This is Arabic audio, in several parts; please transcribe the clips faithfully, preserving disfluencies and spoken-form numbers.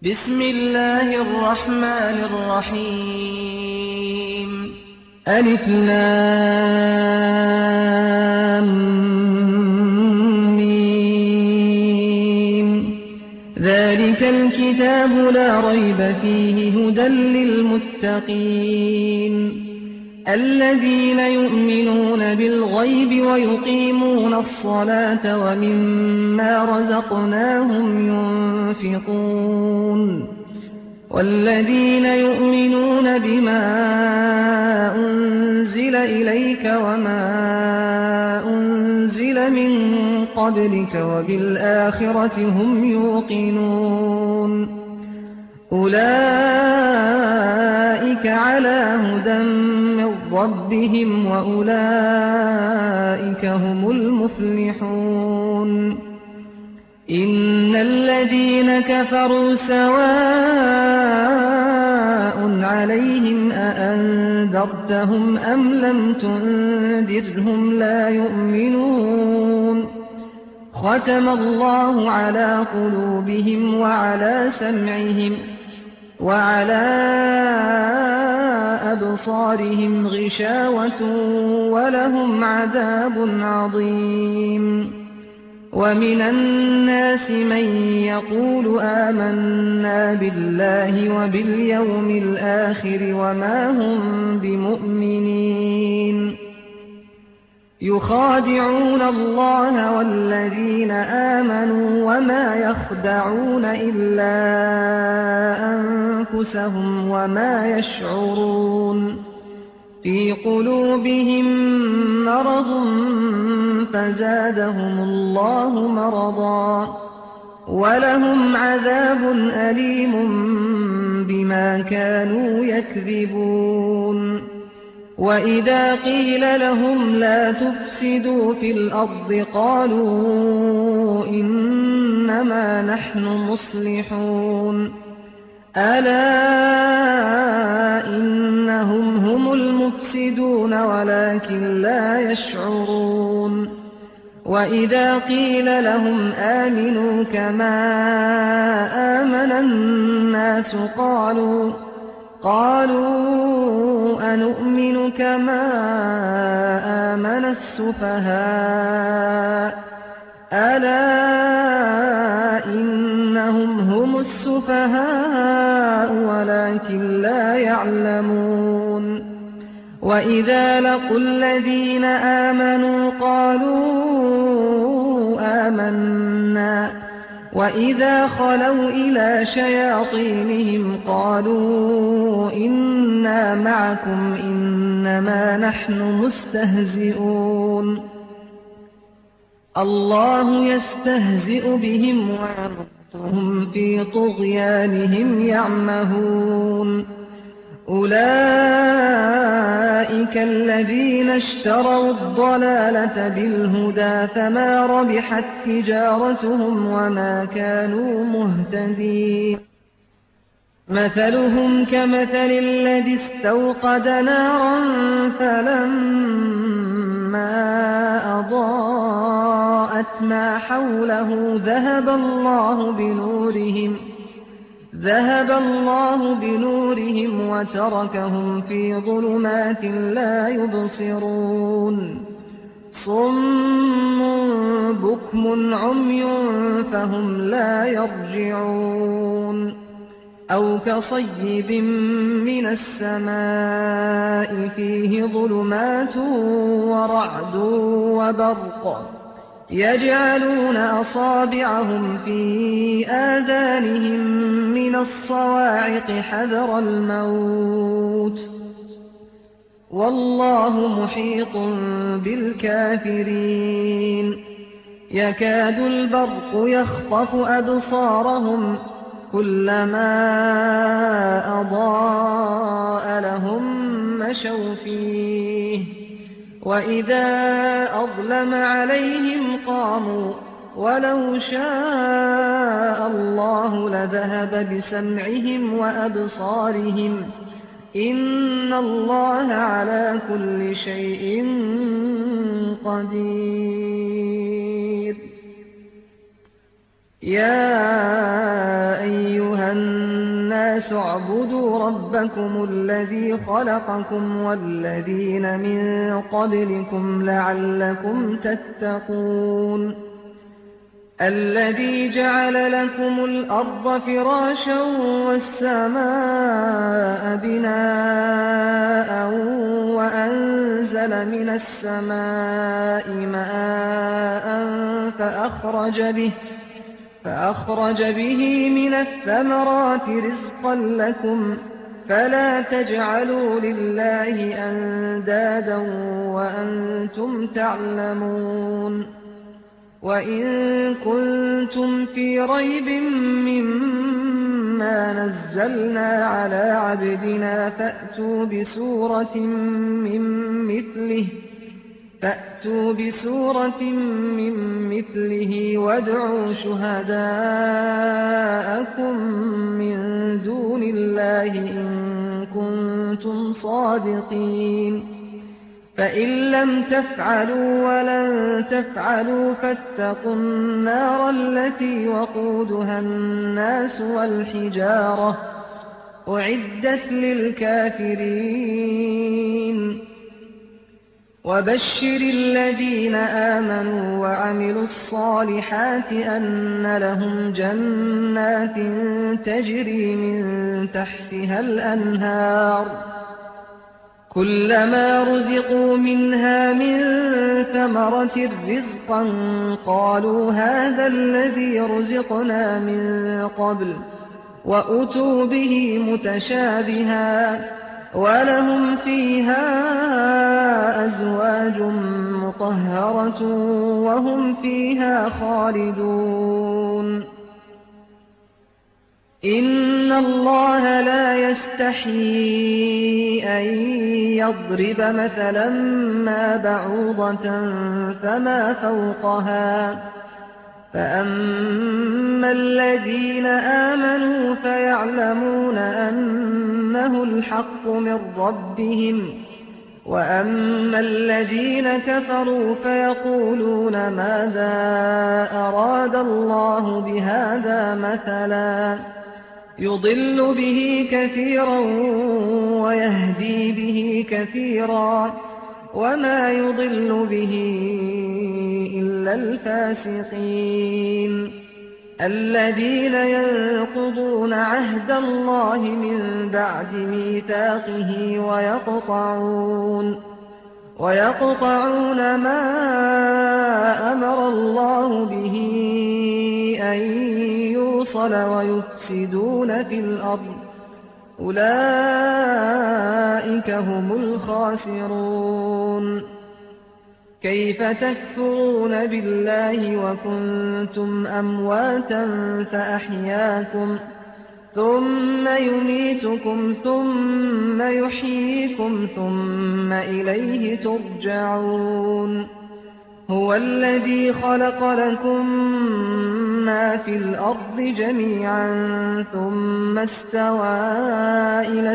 بسم الله الرحمن الرحيم ألف لام ميم ذلك الكتاب لا ريب فيه هدى للمتقين الذين يؤمنون بالغيب ويقيمون الصلاة ومما رزقناهم ينفقون والذين يؤمنون بما أنزل إليك وما أنزل من قبلك وبالآخرة هم يوقنون أولئك على هدى من ربهم وأولئك هم المفلحون إن الذين كفروا سواء عليهم أأنذرتهم أم لم تنذرهم لا يؤمنون ختم الله على قلوبهم وعلى سمعهم وعلى أبصارهم غشاوة ولهم عذاب عظيم ومن الناس من يقول آمنا بالله وباليوم الآخر وما هم بمؤمنين يخادعون الله والذين آمنوا وما يخدعون إلا أنفسهم وما يشعرون في قلوبهم مرض فزادهم الله مرضا ولهم عذاب أليم بما كانوا يكذبون وإذا قيل لهم لا تفسدوا في الأرض قالوا إنما نحن مصلحون ألا إنهم هم المفسدون ولكن لا يشعرون وإذا قيل لهم آمنوا كما آمن الناس قالوا قالوا أنؤمن كما آمن السفهاء ألا إنهم هم السفهاء ولكن لا يعلمون وإذا لقوا الذين آمنوا قالوا آمنا وإذا خلوا إلى شياطينهم قالوا إنا معكم إنما نحن مستهزئون الله يستهزئ بهم ويمدهم في طغيانهم يعمهون أولئك الذين اشتروا الضلالة بالهدى فما ربحت تجارتهم وما كانوا مهتدين مثلهم كمثل الذي استوقد نارا فلما أضاءت ما حوله ذهب الله بنورهم ذهب الله بنورهم وتركهم في ظلمات لا يبصرون صم بكم عمي فهم لا يرجعون أو كصيب من السماء فيه ظلمات ورعد وبرق يجعلون أصابعهم في آذانهم من الصواعق حذر الموت والله محيط بالكافرين يكاد البرق يخطف أبصارهم كلما أضاء لهم مشوا فيه وإذا أظلم عليهم قاموا ولو شاء الله لذهب بسمعهم وأبصارهم إن الله على كل شيء قدير يا أيها الناس الناس اعبدوا ربكم الذي خلقكم والذين من قبلكم لعلكم تتقون الذي جعل لكم الأرض فراشا والسماء بناء وأنزل من السماء ماء فأخرج به فأخرج به من الثمرات رزقا لكم فلا تجعلوا لله أندادا وأنتم تعلمون وإن كنتم في ريب مما نزلنا على عبدنا فأتوا بسورة من مثله فأتوا بسورة من مثله وادعوا شهداءكم من دون الله إن كنتم صادقين فإن لم تفعلوا ولن تفعلوا فاتقوا النار التي وقودها الناس والحجارة أعدت للكافرين وبشر الذين آمنوا وعملوا الصالحات أن لهم جنات تجري من تحتها الأنهار كلما رزقوا منها من ثمرة رزقا قالوا هذا الذي رزقنا من قبل وأتوا به متشابها ولهم فيها أزواج مطهرة وهم فيها خالدون إن الله لا يستحيي أن يضرب مثلا ما بعوضة فما فوقها فأما الذين آمنوا فيعلمون أنه الحق من ربهم وأما الذين كفروا فيقولون ماذا أراد الله بهذا مثلا يضل به كثيرا ويهدي به كثيرا وما يضل به إلا الفاسقين الذين ينقضون عهد الله من بعد ميثاقه ويقطعون ويقطعون ما أمر الله به أن يوصل ويفسدون في الأرض أولئك هم الخاسرون كيف تكفرون بالله وكنتم أمواتا فأحياكم ثم يميتكم ثم يحييكم ثم إليه ترجعون هو الذي خلق لكم ما في الأرض جميعا ثم استوى إلى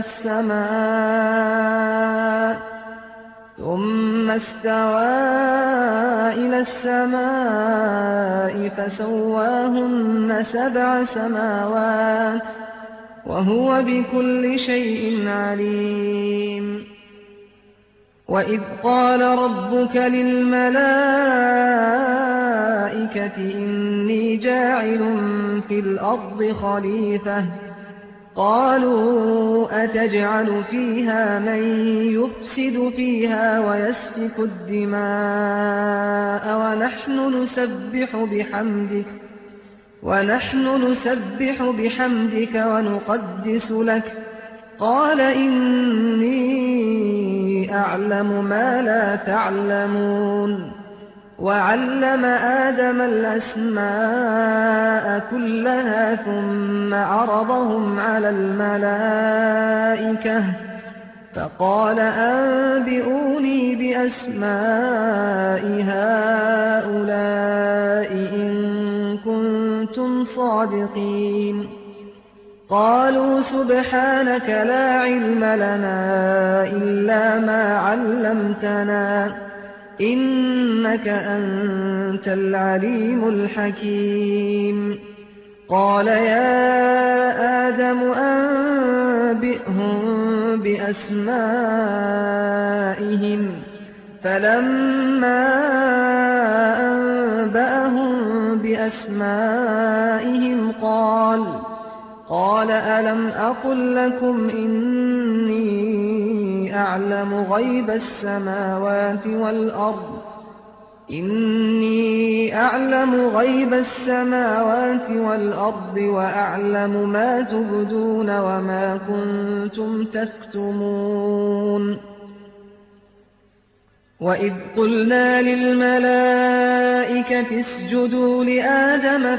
السماء ثم استوى إلى السماء فسواهن سبع سماوات وهو بكل شيء عليم وإذ قال ربك للملائكة إني جاعل في الأرض خليفة قالوا أتجعل فيها من يفسد فيها ويسفك الدماء ونحن نسبح بحمدك ونحن نسبح بحمدك ونقدس لك قال إني أعلم ما لا تعلمون وعلم آدم الأسماء كلها ثم عرضهم على الملائكة فقال أنبئوني بأسماء هؤلاء إن كنتم صادقين قالوا سبحانك لا علم لنا إلا ما علمتنا إنك أنت العليم الحكيم قال يا آدم أنبئهم بأسمائهم فلما أنبأهم بأسمائهم قال قال ألم أقل لكم إني أعلم غيب السماوات والأرض إني أعلم غيب السماوات والأرض وأعلم ما تبدون وما كنتم تكتمون وإذ قلنا للملائكة اسجدوا لآدم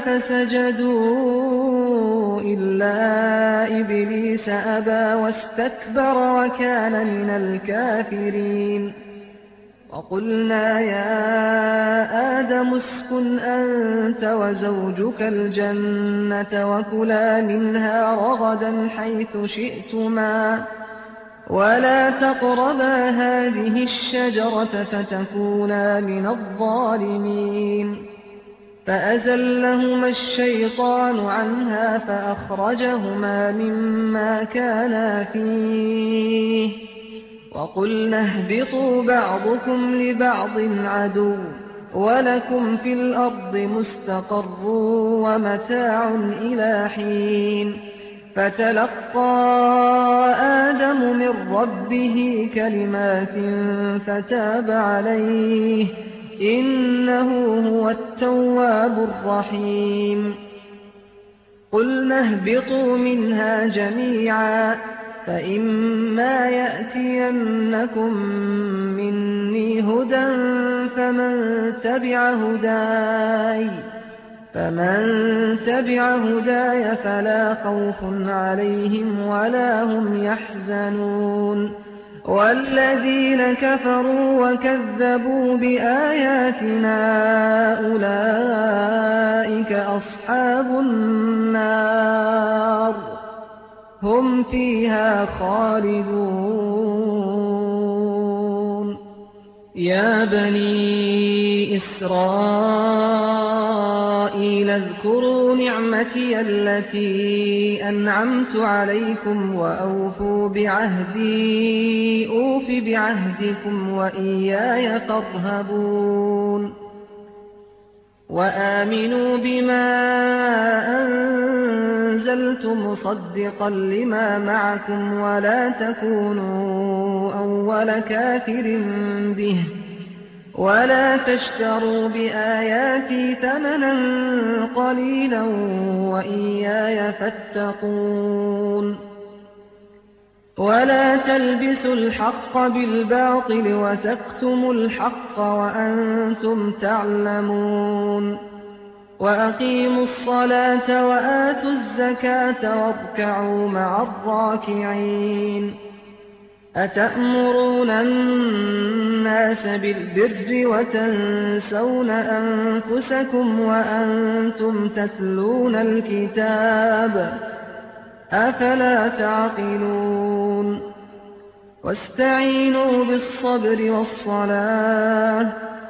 فسجدوا إلا إبليس أبى واستكبر وكان من الكافرين وقلنا يا آدم اسكن أنت وزوجك الجنة وكلا منها رغدا حيث شئتما ولا تقربا هذه الشجرة فتكونا من الظالمين فأزلهما الشيطان عنها فأخرجهما مما كانا فيه وقلنا اهبطوا بعضكم لبعض عدو ولكم في الأرض مستقر ومتاع إلى حين فتلقى آدم من ربه كلمات فتاب عليه إنه هو التواب الرحيم قلنا اهبطوا منها جميعا فإما يأتينكم مني هدى فمن تبع هداي فمن تبع هداي فلا خوف عليهم ولا هم يحزنون والذين كفروا وكذبوا بآياتنا أولئك أصحاب النار هم فيها خالدون يا بني إسرائيل اذكروا نعمتي التي أنعمت عليكم وأوفوا بعهدي أوف بعهدكم وإياي فارهبون وآمنوا بما أنزلت مصدقا لما معكم ولا تكونوا أول كافر به ولا تشتروا بآياتي ثمنا قليلا وإياي فاتقون ولا تلبسوا الحق بالباطل وتكتموا الحق وأنتم تعلمون وأقيموا الصلاة وآتوا الزكاة واركعوا مع الراكعين أتأمرون الناس بالبر وتنسون أنفسكم وأنتم تتلون الكتاب أفلا تعقلون واستعينوا بالصبر والصلاة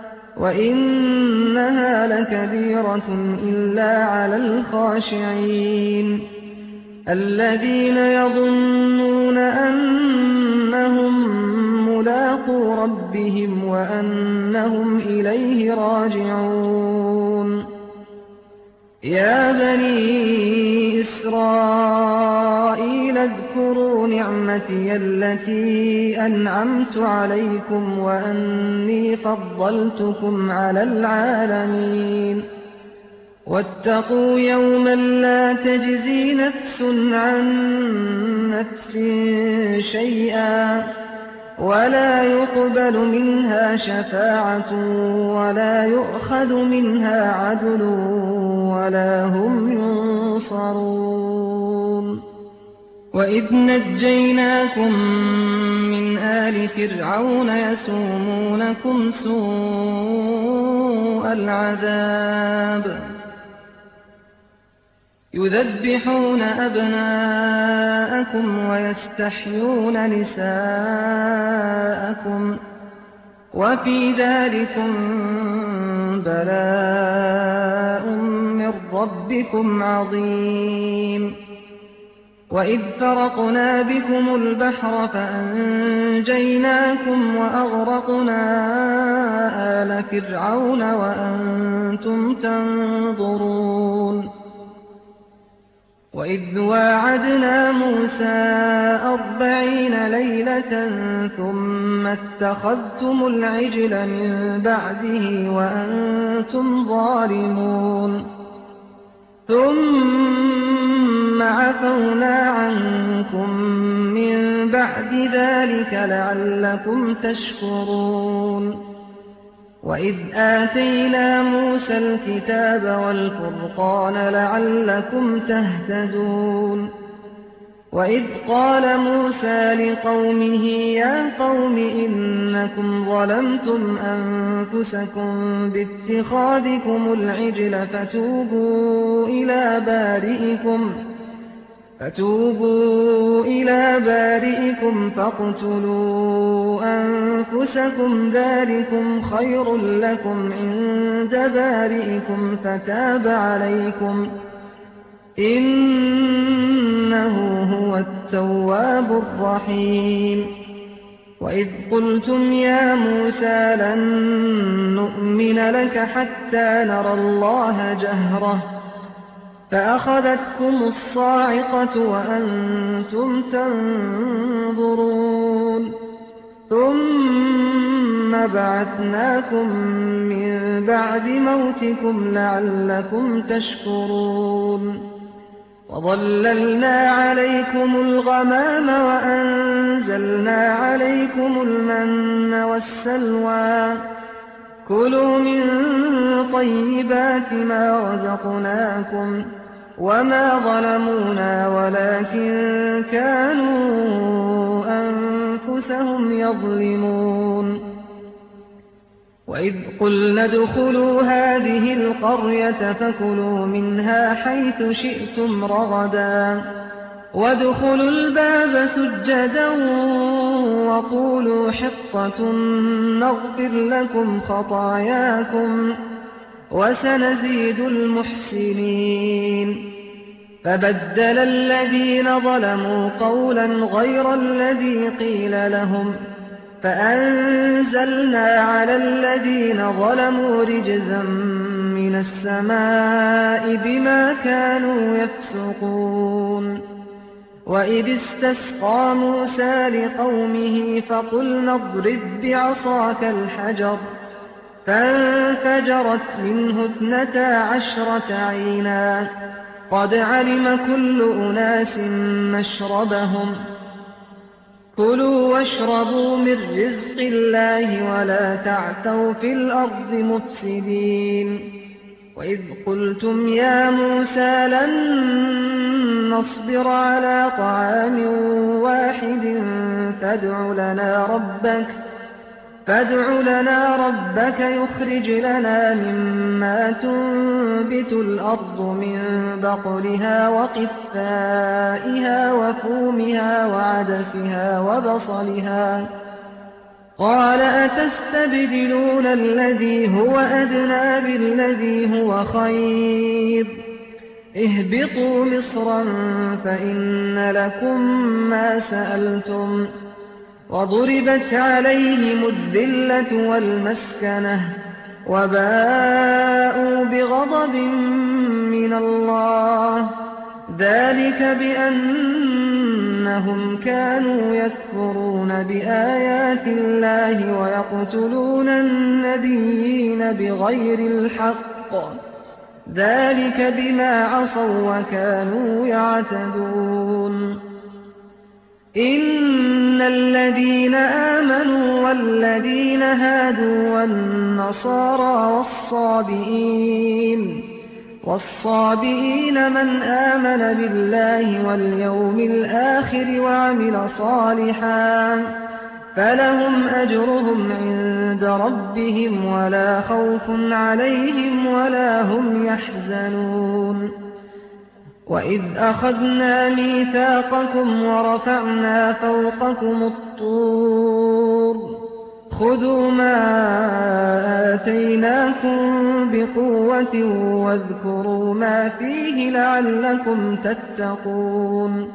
وإنها لكبيرة إلا على الخاشعين الذين يظنون أنهم ملاقو ربهم وأنهم إليه راجعون يا بني إسرائيل اذكروا نعمتي التي أنعمت عليكم وأني فضلتكم على العالمين واتقوا يوما لا تجزي نفس عن نفس شيئا ولا يقبل منها شفاعة ولا يؤخذ منها عدل ولا هم ينصرون وإذ نجيناكم من آل فرعون يسومونكم سوء العذاب يذبحون أبناءكم ويستحيون نساءكم وفي ذلكم بلاء من من ربكم عظيم. وإذ فرقنا بكم البحر فأنجيناكم وأغرقنا آل فرعون وأنتم تنظرون. وإذ واعدنا موسى أربعين ليلة ثم اتخذتم العجل من بعده وأنتم ظالمون ثم عفونا عنكم من بعد ذلك لعلكم تشكرون. وإذ آتينا موسى الكتاب والفرقان لعلكم تهتدون. وإذ قال موسى لقومه يا قوم إنكم ظلمتم أنفسكم باتخاذكم العجل فتوبوا إلى بارئكم فتوبوا إلى بارئكم فاقتلوا أنفسكم ذلكم خير لكم عند بارئكم فتاب عليكم إنه هو التواب الرحيم. وإذ قلتم يا موسى لن نؤمن لك حتى نرى الله جهرة فأخذتكم الصاعقة وأنتم تنظرون ثم بعثناكم من بعد موتكم لعلكم تشكرون. وظللنا عليكم الغمام وأنزلنا عليكم المن والسلوى كلوا من طيبات ما رزقناكم وما ظلمونا ولكن كانوا أنفسهم يظلمون. وإذ قلنا ادخلوا هذه القرية فكلوا منها حيث شئتم رغدا وادخلوا الباب سجدا وقولوا حطة نغفر لكم خطاياكم وسنزيد المحسنين. فبدل الذين ظلموا قولا غير الذي قيل لهم فأنزلنا على الذين ظلموا رجزا من السماء بما كانوا يفسقون. وإذ استسقى موسى لقومه فقلنا اضرب بعصاك الحجر فانفجرت منه اثنتا عشرة عينا قد علم كل أناس مشربهم كلوا واشربوا من رزق الله ولا تعثوا في الأرض مفسدين. وإذ قلتم يا موسى لن نصبر على طعام واحد فادع لنا ربك فادع لنا ربك يخرج لنا مما تنبت الأرض من بقلها وقثائها وفومها وعدسها وبصلها قال أتستبدلون الذي هو أدنى بالذي هو خير اهبطوا مصرا فإن لكم ما سألتم وضربت عليهم الذلة والمسكنة وباءوا بغضب من الله ذلك بأنهم كانوا يكفرون بآيات الله ويقتلون النبيين بغير الحق ذلك بما عصوا وكانوا يعتدون. إن الذين آمنوا والذين هادوا والنصارى والصابئين والصابئين من آمن بالله واليوم الآخر وعمل صالحا فلهم أجرهم عند ربهم ولا خوف عليهم ولا هم يحزنون. وإذ أخذنا ميثاقكم ورفعنا فوقكم الطور خذوا ما آتيناكم بقوة واذكروا ما فيه لعلكم تتقون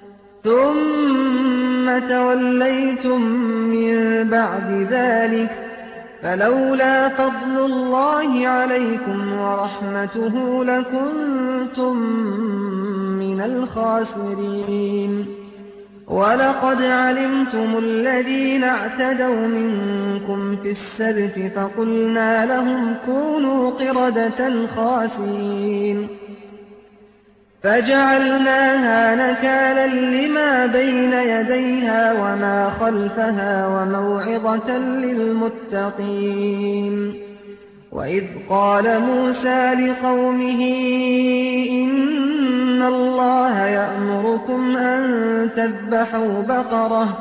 ثم توليتم من بعد ذلك فلولا فضل الله عليكم ورحمته لكنتم من الخاسرين ولقد علمتم الذين اعتدوا منكم في السبت فقلنا لهم كونوا قردة خاسئين فجعلناها نكالا لما بين يديها وما خلفها وموعظة للمتقين وإذ قال موسى لقومه إن الله يأمركم أن تذبحوا بقرة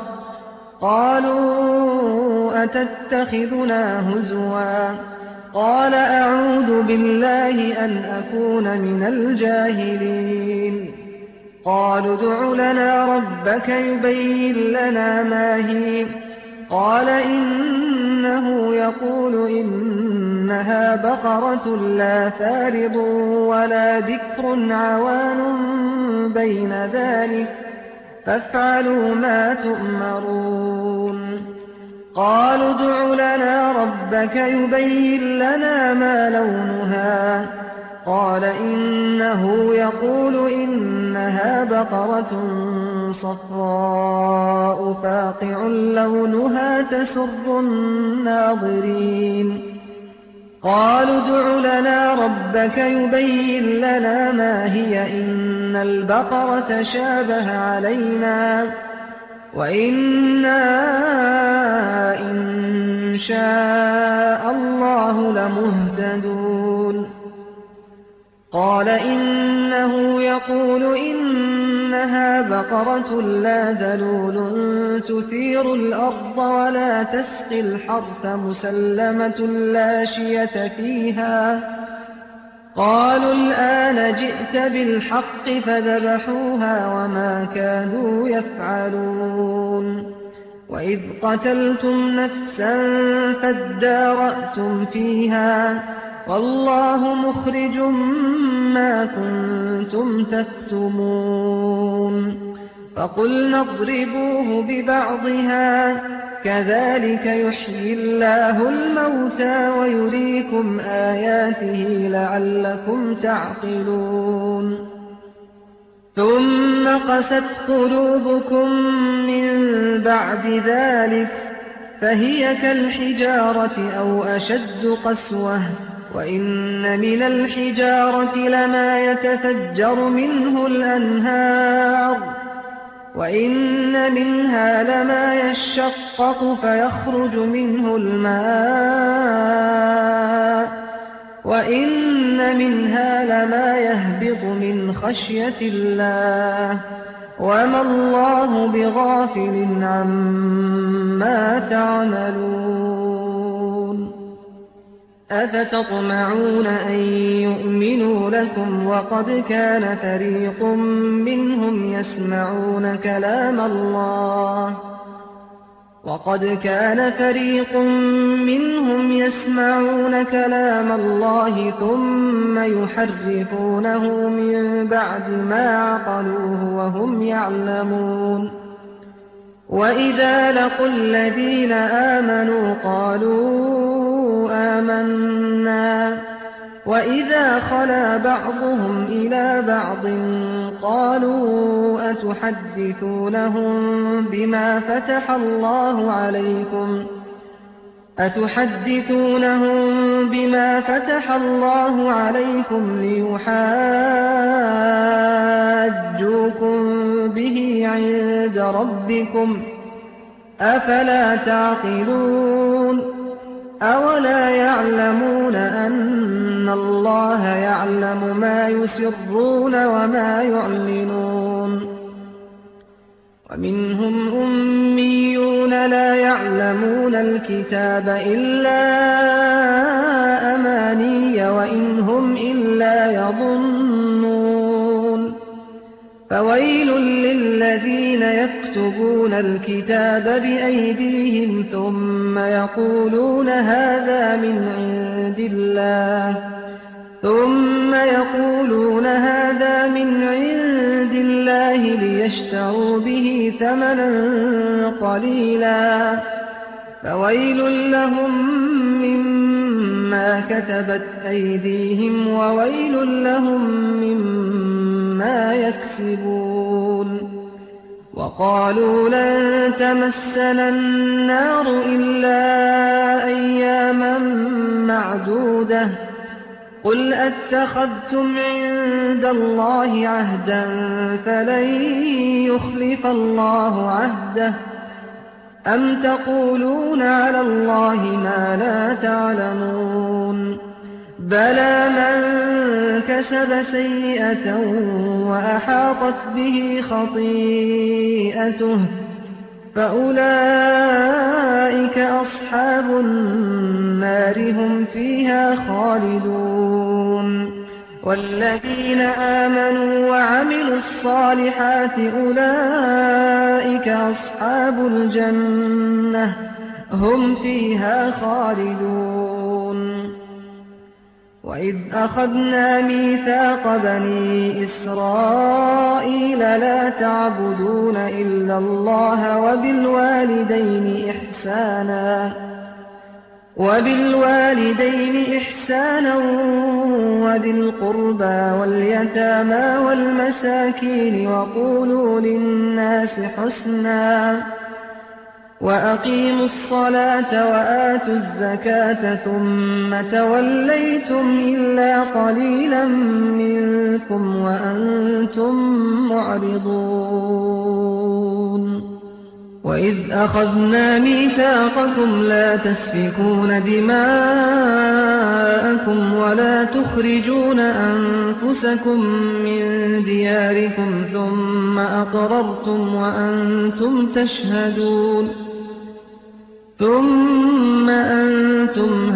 قالوا أتتخذنا هزوا قال أعوذ بالله أن أكون من الجاهلين قالوا ادع لنا ربك يبين لنا ما هي قال إنه يقول إنها بقرة لا فارض ولا بكر عوان بين ذلك فافعلوا ما تؤمرون قالوا ادع لنا ربك يبين لنا ما لونها قال إنه يقول إنها بقرة صفراء فاقع لونها تسر الناظرين قالوا ادع لنا ربك يبين لنا ما هي إن البقرة شابه علينا وإنا إن شاء الله لمهتدون قال إنه يقول إنها بقرة لا ذلول تثير الأرض ولا تسقي الحرث مسلمة لا شية فيها قالوا الآن جئت بالحق فذبحوها وما كادوا يفعلون وإذ قتلتم نفسا فادارأتم فيها والله مخرج ما كنتم تكتمون فقلنا اضربوه ببعضها كذلك يحيي الله الموتى ويريكم آياته لعلكم تعقلون ثم قست قلوبكم من بعد ذلك فهي كالحجارة أو أشد قسوة وإن من الحجارة لما يتفجر منه الأنهار وإن منها لما يشقق فيخرج منه الماء وإن منها لما يهبط من خشية الله وما الله بغافل عما تعملون أفتطمعون أن يؤمنوا لكم وقد كان فريق منهم يسمعون كلام الله وقد كان فريق منهم يسمعون كلام الله ثم يحرفونه من بعد ما عقلوه وهم يعلمون وإذا لقوا الذين آمنوا قالوا آمنا وإذا خلا بعضهم إلى بعض قالوا أتحدثونهم بما فتح الله عليكم أتحدثونهم بما فتح الله عليكم ليحاجوكم به عند ربكم أفلا تعقلون أولا يعلمون أن الله يعلم ما يسرون وما يعلنون ومنهم أميون لا يعلمون الكتاب إلا أماني وإن هم إلا يظنون فويل للذين يكتبون الكتاب بأيديهم ثم يقولون هذا من عند الله ثم يقولون هذا من عند الله ليشتروا به ثمنا قليلا فويل لهم مما كتبت أيديهم وويل لهم مما يكسبون وقالوا لن تمسنا النار إلا أياما معدودة قل أتخذتم عند الله عهدا فلن يخلف الله عهده أم تقولون على الله ما لا تعلمون بلى من كسب سيئة وأحاطت به خطيئته فأولئك أصحاب النار هم فيها خالدون والذين آمنوا وعملوا الصالحات أولئك أصحاب الجنة هم فيها خالدون وإذ أخذنا ميثاق بني إسرائيل لا تعبدون إلا الله وبالوالدين إحسانا وبالوالدين إحسانا وذي القربى واليتامى والمساكين وقولوا للناس حسنا وأقيموا الصلاة وآتوا الزكاة ثم توليتم إلا قليلا منكم وأنتم معرضون وإذ أخذنا ميثاقكم لا تسفكون دماءكم ولا تخرجون أنفسكم من دياركم ثم أقررتم وأنتم تشهدون ثم أنتم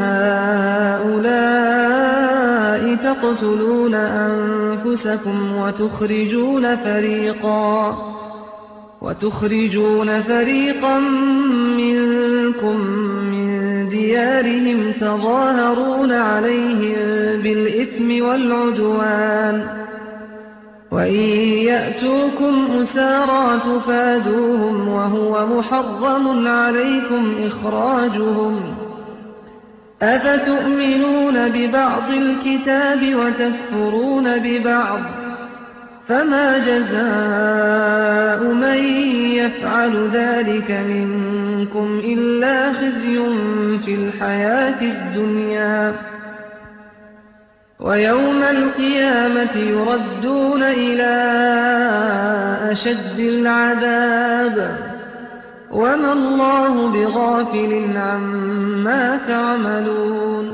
هؤلاء تقتلون أنفسكم وتخرجون فريقا وتخرجون فريقا منكم من ديارهم تظاهرون عليهم بالإثم والعدوان وإن يأتوكم أسارى تفادوهم وهو محرم عليكم إخراجهم أفتؤمنون ببعض الكتاب وتكفرون ببعض فما جزاء من يفعل ذلك منكم إلا خزي في الحياة الدنيا ويوم القيامة يردون إلى أشد العذاب وما الله بغافل عما تعملون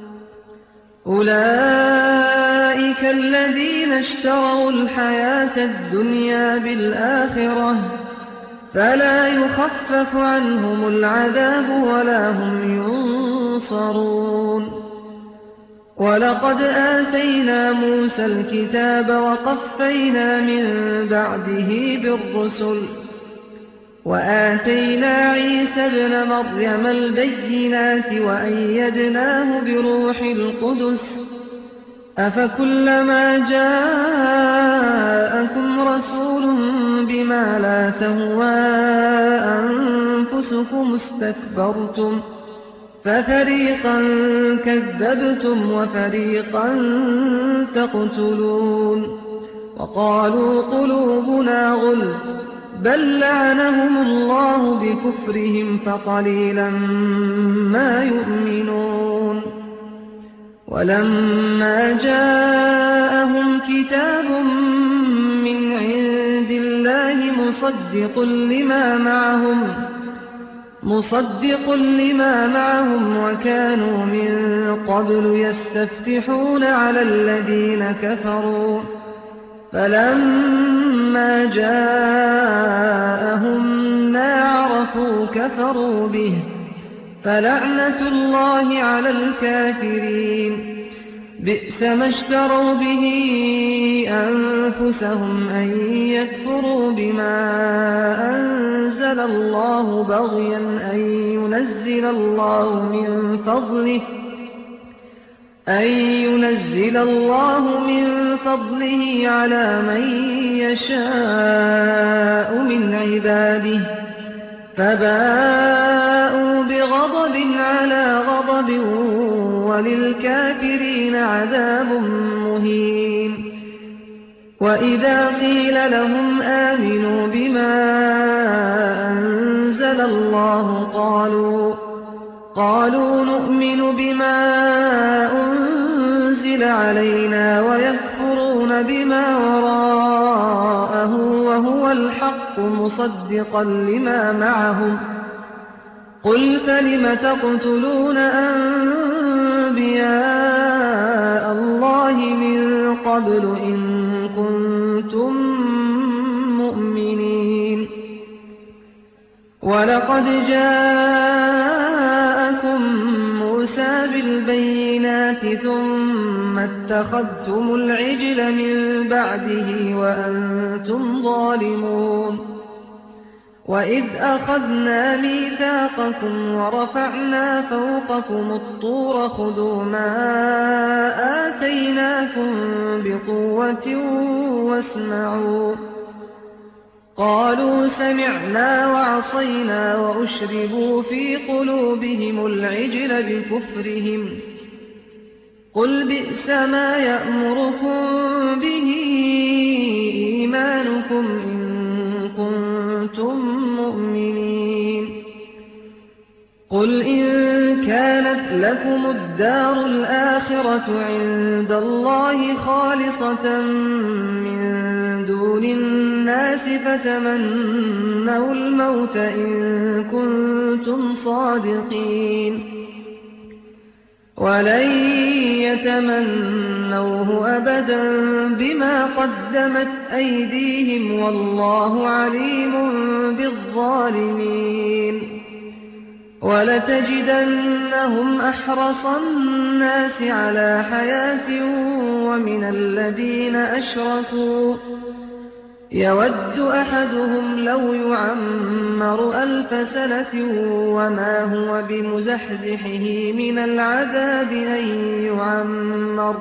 أولئك الذين اشتروا الحياة الدنيا بالآخرة فلا يخفف عنهم العذاب ولا هم ينصرون ولقد آتينا موسى الكتاب وقفينا من بعده بالرسل وآتينا عيسى ابن مريم البينات وأيدناه بروح القدس أفكلما جاءكم رسول بما لا تهوى أنفسكم استكبرتم ففريقا كذبتم وفريقا تقتلون وقالوا قلوبنا غلف بل لعنهم الله بكفرهم فقليلا ما يؤمنون ولما جاءهم كتاب من عند الله مصدق لما معهم مصدق لما معهم وكانوا من قبل يستفتحون على الذين كفروا فلما جاءهم ما عرفوا كفروا به فلعنة الله على الكافرين بئس ما اشتروا به أنفسهم أن يكفروا بما أنزل الله بغيا أن ينزل الله من فضله أن ينزل الله من فضله على من يشاء من عباده فباءوا بغضب على غضب وللكافرين عذاب مهين وإذا قيل لهم آمنوا بما أنزل الله قالوا قالوا نؤمن بما أنزل علينا ويكفرون بما وراءه وهو الحق مصدقا لما معهم قل فلم تقتلون أنبياء الله من قبل إن كنتم مؤمنين ولقد جاءكم موسى بالبينات ثم اتخذتم العجل من بعده وأنتم ظالمون وإذ أخذنا ميثاقكم ورفعنا فوقكم الطور خذوا ما آتيناكم بقوة واسمعوا قالوا سمعنا وعصينا وأشربوا في قلوبهم العجل بكفرهم قل بئس ما يأمركم به إيمانكم إن كنتم مؤمنين قل إن كانت لكم الدار الآخرة عند الله خالصة من دون الناس فتمنوا الموت إن كنتم صادقين ولن يتمنوه أبدا بما قدمت أيديهم والله عليم بالظالمين ولتجدنهم أحرص الناس على حياة ومن الذين أشركوا يود أحدهم لو يعمر ألف سنة وما هو بمزحزحه من العذاب أن يعمر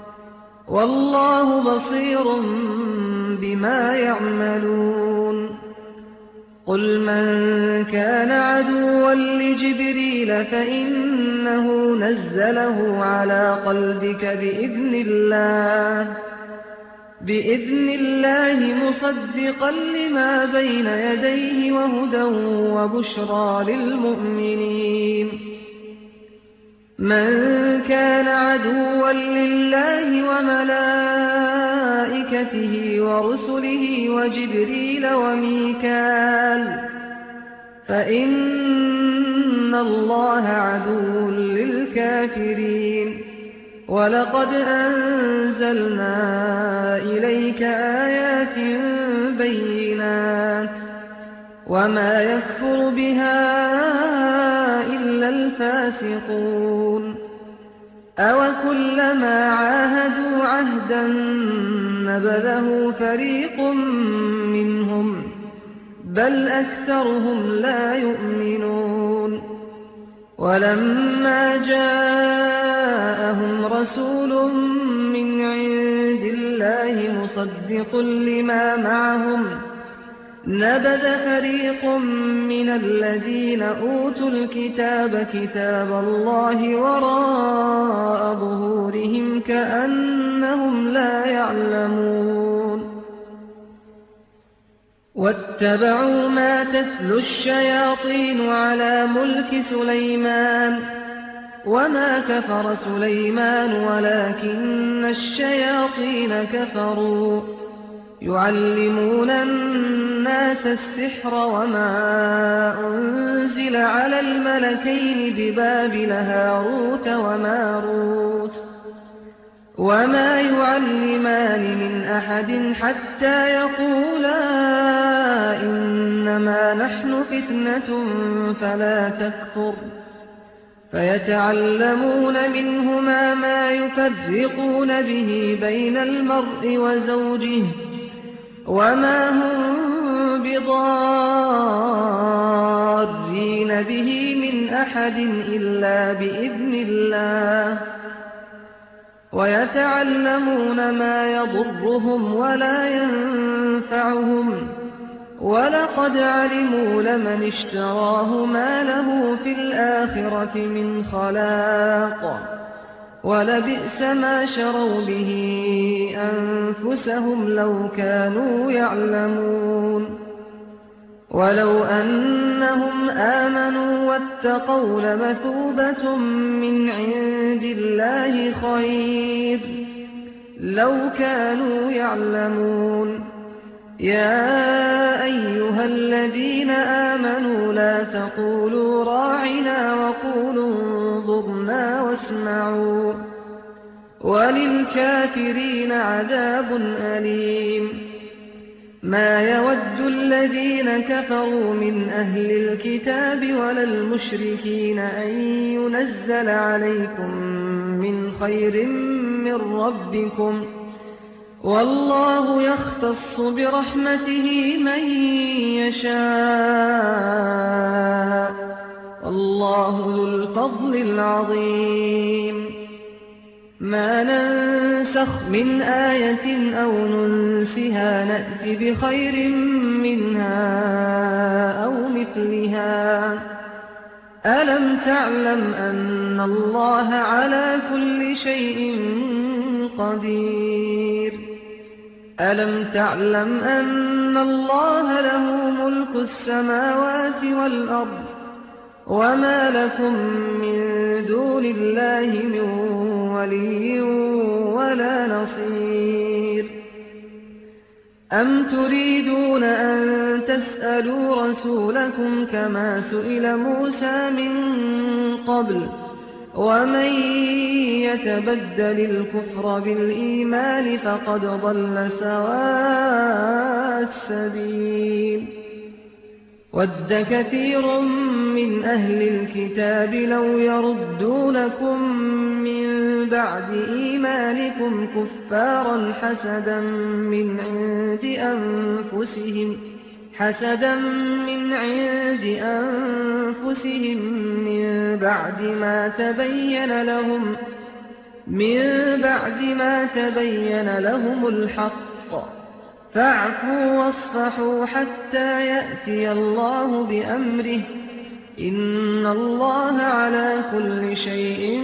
والله بصير بما يعملون قل من كان عدوا لجبريل فإنه نزله على قلبك بإذن الله بإذن الله مصدقا لما بين يديه وهدى وبشرى للمؤمنين من كان عدوا لله وملائكته ورسله وجبريل وميكال فإن الله عدو للكافرين ولقد أنزلنا إليك آيات بينات وما يكفر بها إلا الفاسقون أوكلما عاهدوا عهدا نبذه فريق منهم بل أكثرهم لا يؤمنون ولما جاءهم رسول من عند الله مصدق لما معهم نبذ فريق من الذين أوتوا الكتاب كتاب الله وراء ظهورهم كأنهم لا يعلمون واتبعوا ما تتلو الشياطين على ملك سليمان وما كفر سليمان ولكن الشياطين كفروا يعلمون الناس السحر وما أنزل على الملكين ببابل هاروت وماروت وما يعلمان من أحد حتى يقولا إنما نحن فتنة فلا تكفر فيتعلمون منهما ما يفرقون به بين المرء وزوجه وما هم بضارين به من أحد إلا بإذن الله ويتعلمون ما يضرهم ولا ينفعهم ولقد علموا لمن اشتراه ما له في الآخرة من خلاق ولبئس ما شروا به أنفسهم لو كانوا يعلمون ولو أنهم آمنوا واتقوا لمثوبة من عند الله خير لو كانوا يعلمون يا أيها الذين آمنوا لا تقولوا راعنا وقولوا انظرنا واسمعوا وللكافرين عذاب أليم ما يود الذين كفروا من أهل الكتاب ولا المشركين أن ينزل عليكم من خير من ربكم والله يختص برحمته من يشاء والله ذو الفضل العظيم ما ننسخ من آية أو ننسها نأت بخير منها أو مثلها ألم تعلم أن الله على كل شيء قدير ألم تعلم أن الله له ملك السماوات والأرض وما لكم من دون الله من ولي ولا نصير أم تريدون أن تسألوا رسولكم كما سئل موسى من قبل ومن يتبدل الكفر بالإيمان فقد ضل سواء السبيل ود كثير من أهل الكتاب لو يردونكم من بعد إيمانكم كفارا حسدا من عند أنفسهم حسدا من عند أنفسهم من بعد ما تبين لهم من بعد ما تبين لهم الحق فاعفوا واصفحوا حتى يأتي الله بأمره إن الله على كل شيء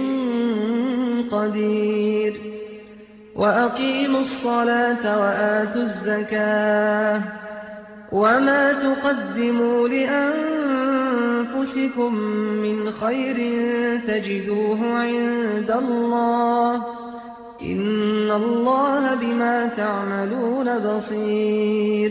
قدير وأقيموا الصلاة وآتوا الزكاة وما تقدموا لأنفسكم من خير تجدوه عند الله إن الله بما تعملون بصير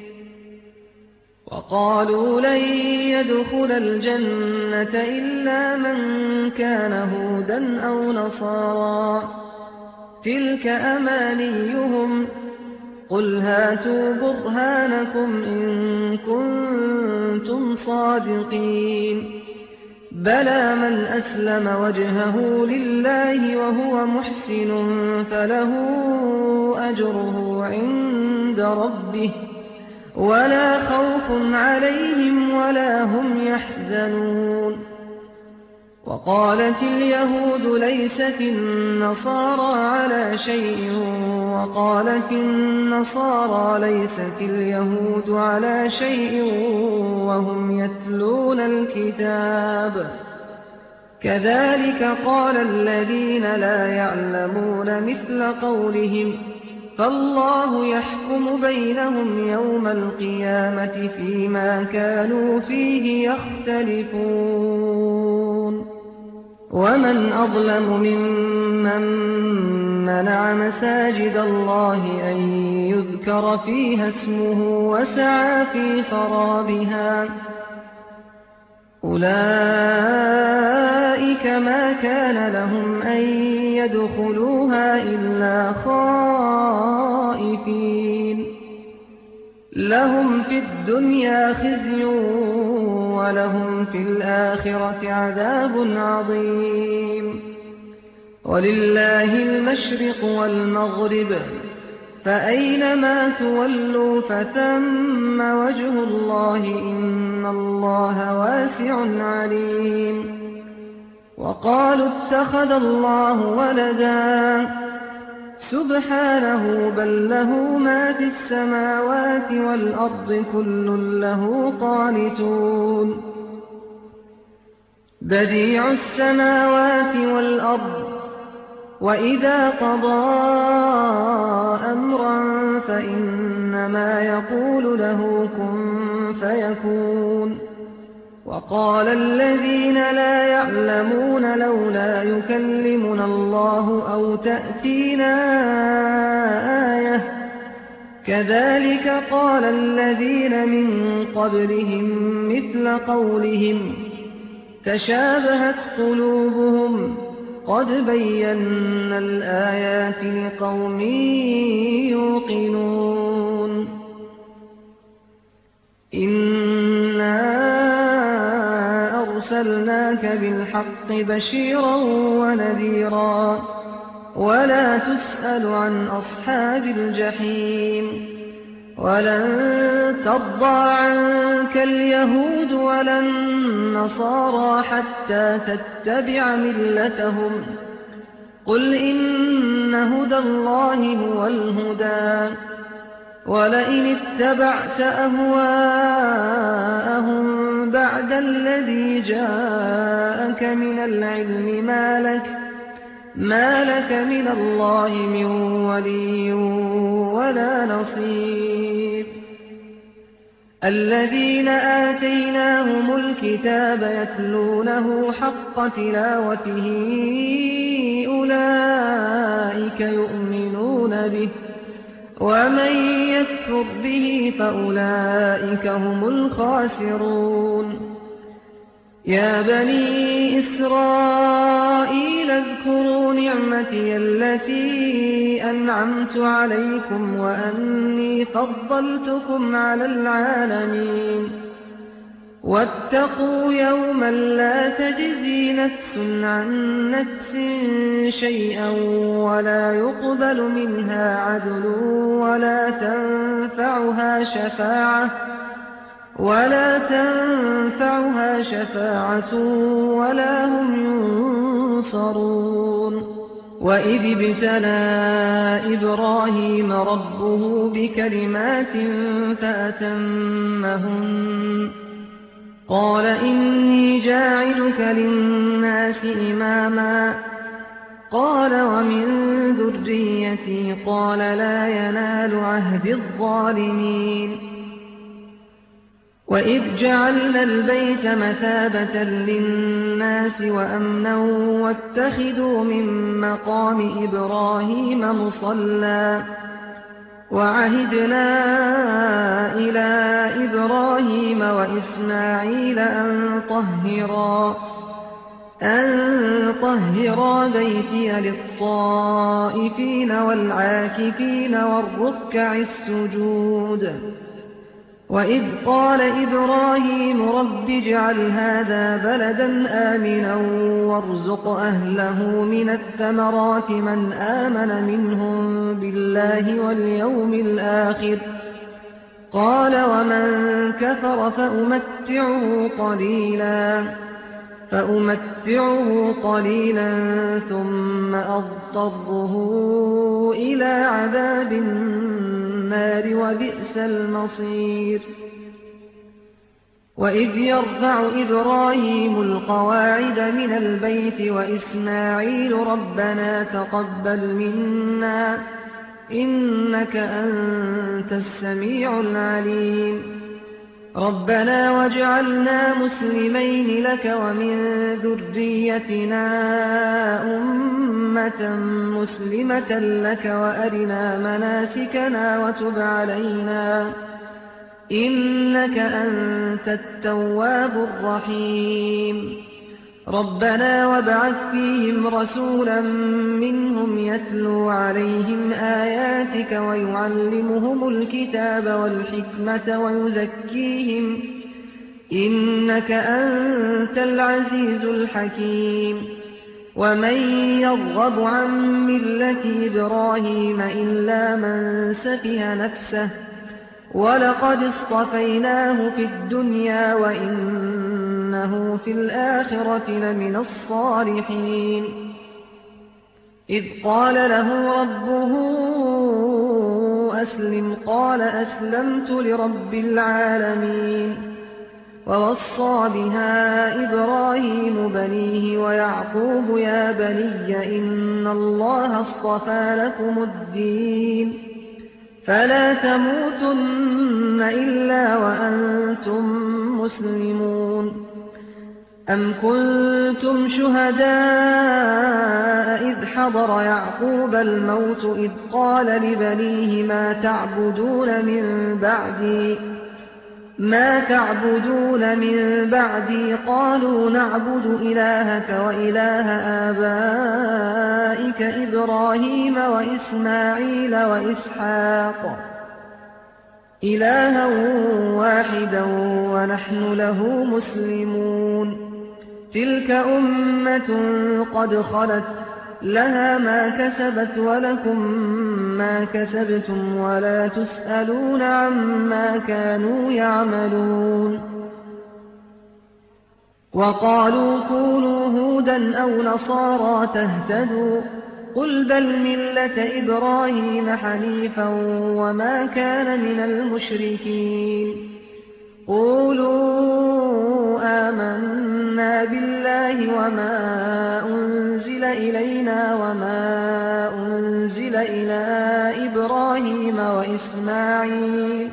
وقالوا لن يدخل الجنة إلا من كان هودا أو نصارى تلك أمانيهم قل هاتوا برهانكم إن كنتم صادقين بلى من أسلم وجهه لله وهو محسن فله أجره عند ربه ولا خوف عليهم ولا هم يحزنون وقالت اليهود ليست النصارى على شيء وقالت النصارى ليست اليهود على شيء وهم يتلون الكتاب كذلك قال الذين لا يعلمون مثل قولهم فالله يحكم بينهم يوم القيامة فيما كانوا فيه يختلفون ومن أظلم ممن منع مساجد الله أن يذكر فيها اسمه وسعى في خرابها أولئك ما كان لهم أن يدخلوها إلا خائفين لهم في الدنيا خزي ولهم في الآخرة عذاب عظيم ولله المشرق والمغرب فأينما تولوا فثم وجه الله إن الله واسع عليم وقالوا اتخذ الله ولدا سبحانه بل له ما في السماوات والأرض كل له قانتون بديع السماوات والأرض وإذا قضى أمرا فإنما يقول له كن فيكون وقال الذين لا يعلمون لولا يكلمنا الله أو تأتينا آية كذلك قال الذين من قبلهم مثل قولهم تشابهت قلوبهم قد بينا الآيات لقوم يوقنون إنا أرسلناك بالحق بشيرا ونذيرا ولا تسأل عن أصحاب الجحيم ولن ترضى عنك اليهود ولا النصارى حتى تتبع ملتهم قل إن هدى الله هو الهدى ولئن اتبعت أهواءهم بعد الذي جاءك من العلم ما لك, ما لك من الله من ولي ولا نصير الذين آتيناهم الكتاب يتلونه حق تلاوته أولئك يؤمنون به ومن يكفر به فأولئك هم الخاسرون يا بني إسرائيل اذكروا نعمتي التي أنعمت عليكم وأني فضلتكم على العالمين واتقوا يوما لا تجزي نفس عن نفس شيئا ولا يقبل منها عدل ولا تنفعها شفاعة ولا تنفعها شفاعة ولا هم ينصرون وإذ ابتلى إبراهيم ربه بكلمات فأتمهن قال إني جاعلك للناس إماما قال ومن ذريتي قال لا ينال عهد الظالمين وإذ جعلنا البيت مثابة للناس وأمنا واتخذوا من مقام إبراهيم مصلى وعهدنا إلى إبراهيم وإسماعيل أن طهرا أن طهرا بيتي للطائفين والعاكفين والركع السجود وإذ قال إبراهيم رب اجعل هذا بلدا آمنا وارزق أهله من الثمرات من آمن منهم بالله واليوم الآخر قال ومن كفر فأمتعه قليلا فأمتعه قليلا ثم أضطره إلى عذاب النار وبئس المصير وإذ يرفع إبراهيم القواعد من البيت وإسماعيل ربنا تقبل منا إنك أنت السميع العليم ربنا واجعلنا مسلمين لك ومن ذريتنا أمة مسلمة لك وأرنا مناسكنا وتب علينا إنك أنت التواب الرحيم ربنا وابعث فيهم رسولا منهم يتلو عليهم آياتك ويعلمهم الكتاب والحكمة ويزكيهم إنك أنت العزيز الحكيم ومن يرغب عن ملة إبراهيم إلا من سفه نفسه ولقد اصطفيناه في الدنيا وإنه في الآخرة لمن الصالحين إذ قال له ربه أسلم قال أسلمت لرب العالمين ووصى بها إبراهيم بنيه ويعقوب يا بني إن الله اصطفى لكم الدين فلا تموتن إلا وأنتم مسلمون أم كنتم شهداء إذ حضر يعقوب الموت إذ قال لبنيه ما تعبدون من بعدي ما تعبدون من بعدي قالوا نعبد إلهك وإله آبائك إبراهيم وإسماعيل وإسحاق إلها واحدا ونحن له مسلمون تلك أمة قد خلت لها ما كسبت ولكم ما كسبتم ولا تسألون عما كانوا يعملون وقالوا كونوا هودا أو نصارى تهتدوا قل بل ملة إبراهيم حنيفا وما كان من المشركين قولوا آمنا بالله وما أنزل إلينا وما أنزل إلى إبراهيم وإسماعيل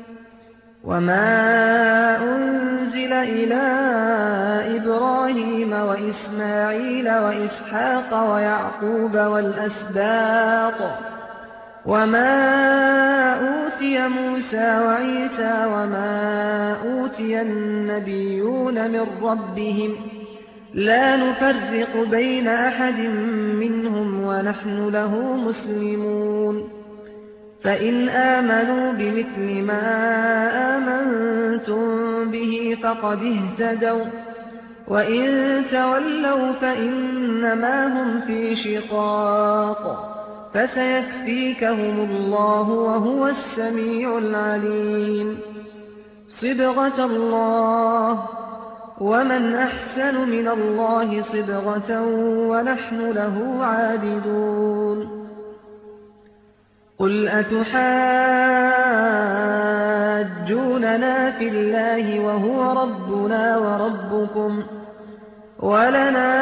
وما أنزل إلى إبراهيم وإسماعيل وإسحاق ويعقوب والأسباط وما أوتي موسى وعيسى وما أوتي النبيون من ربهم لا نفرق بين أحد منهم ونحن له مسلمون فإن آمنوا بمثل ما آمنتم به فقد اهتدوا وإن تولوا فإنما هم في شقاق فسيكفيكهم الله وهو السميع العليم صبغة الله ومن أحسن من الله صبغة ونحن له عابدون قل أتحاجوننا في الله وهو ربنا وربكم ولنا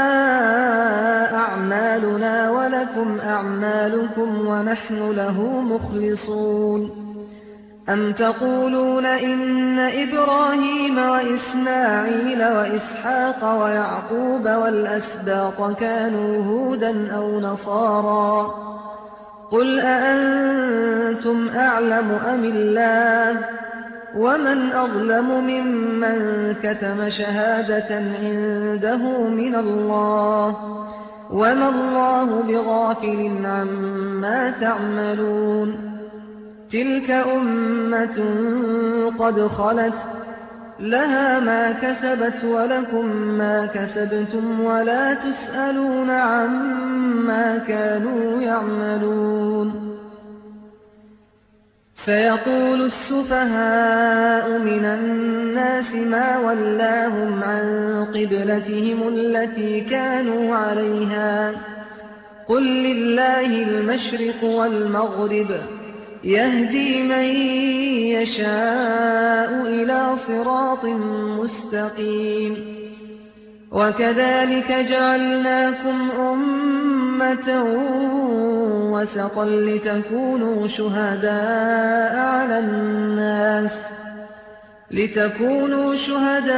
أعمالنا ولكم أعمالكم ونحن له مخلصون أم تقولون إن إبراهيم وإسماعيل وإسحاق ويعقوب والأسباط كانوا هودا أو نصارى قل أأنتم أعلم أم الله ومن أظلم ممن كتم شهادة عنده من الله وما الله بغافل عما تعملون تلك أمة قد خلت لها ما كسبت ولكم ما كسبتم ولا تسألون عما كانوا يعملون سيقول السفهاء من الناس ما ولاهم عن قبلتهم التي كانوا عليها قل لله المشرق والمغرب يهدي من يشاء إلى صراط مستقيم وكذلك جعلناكم أمة وسطا لتكونوا شهداء على الناس لتكونوا شهداء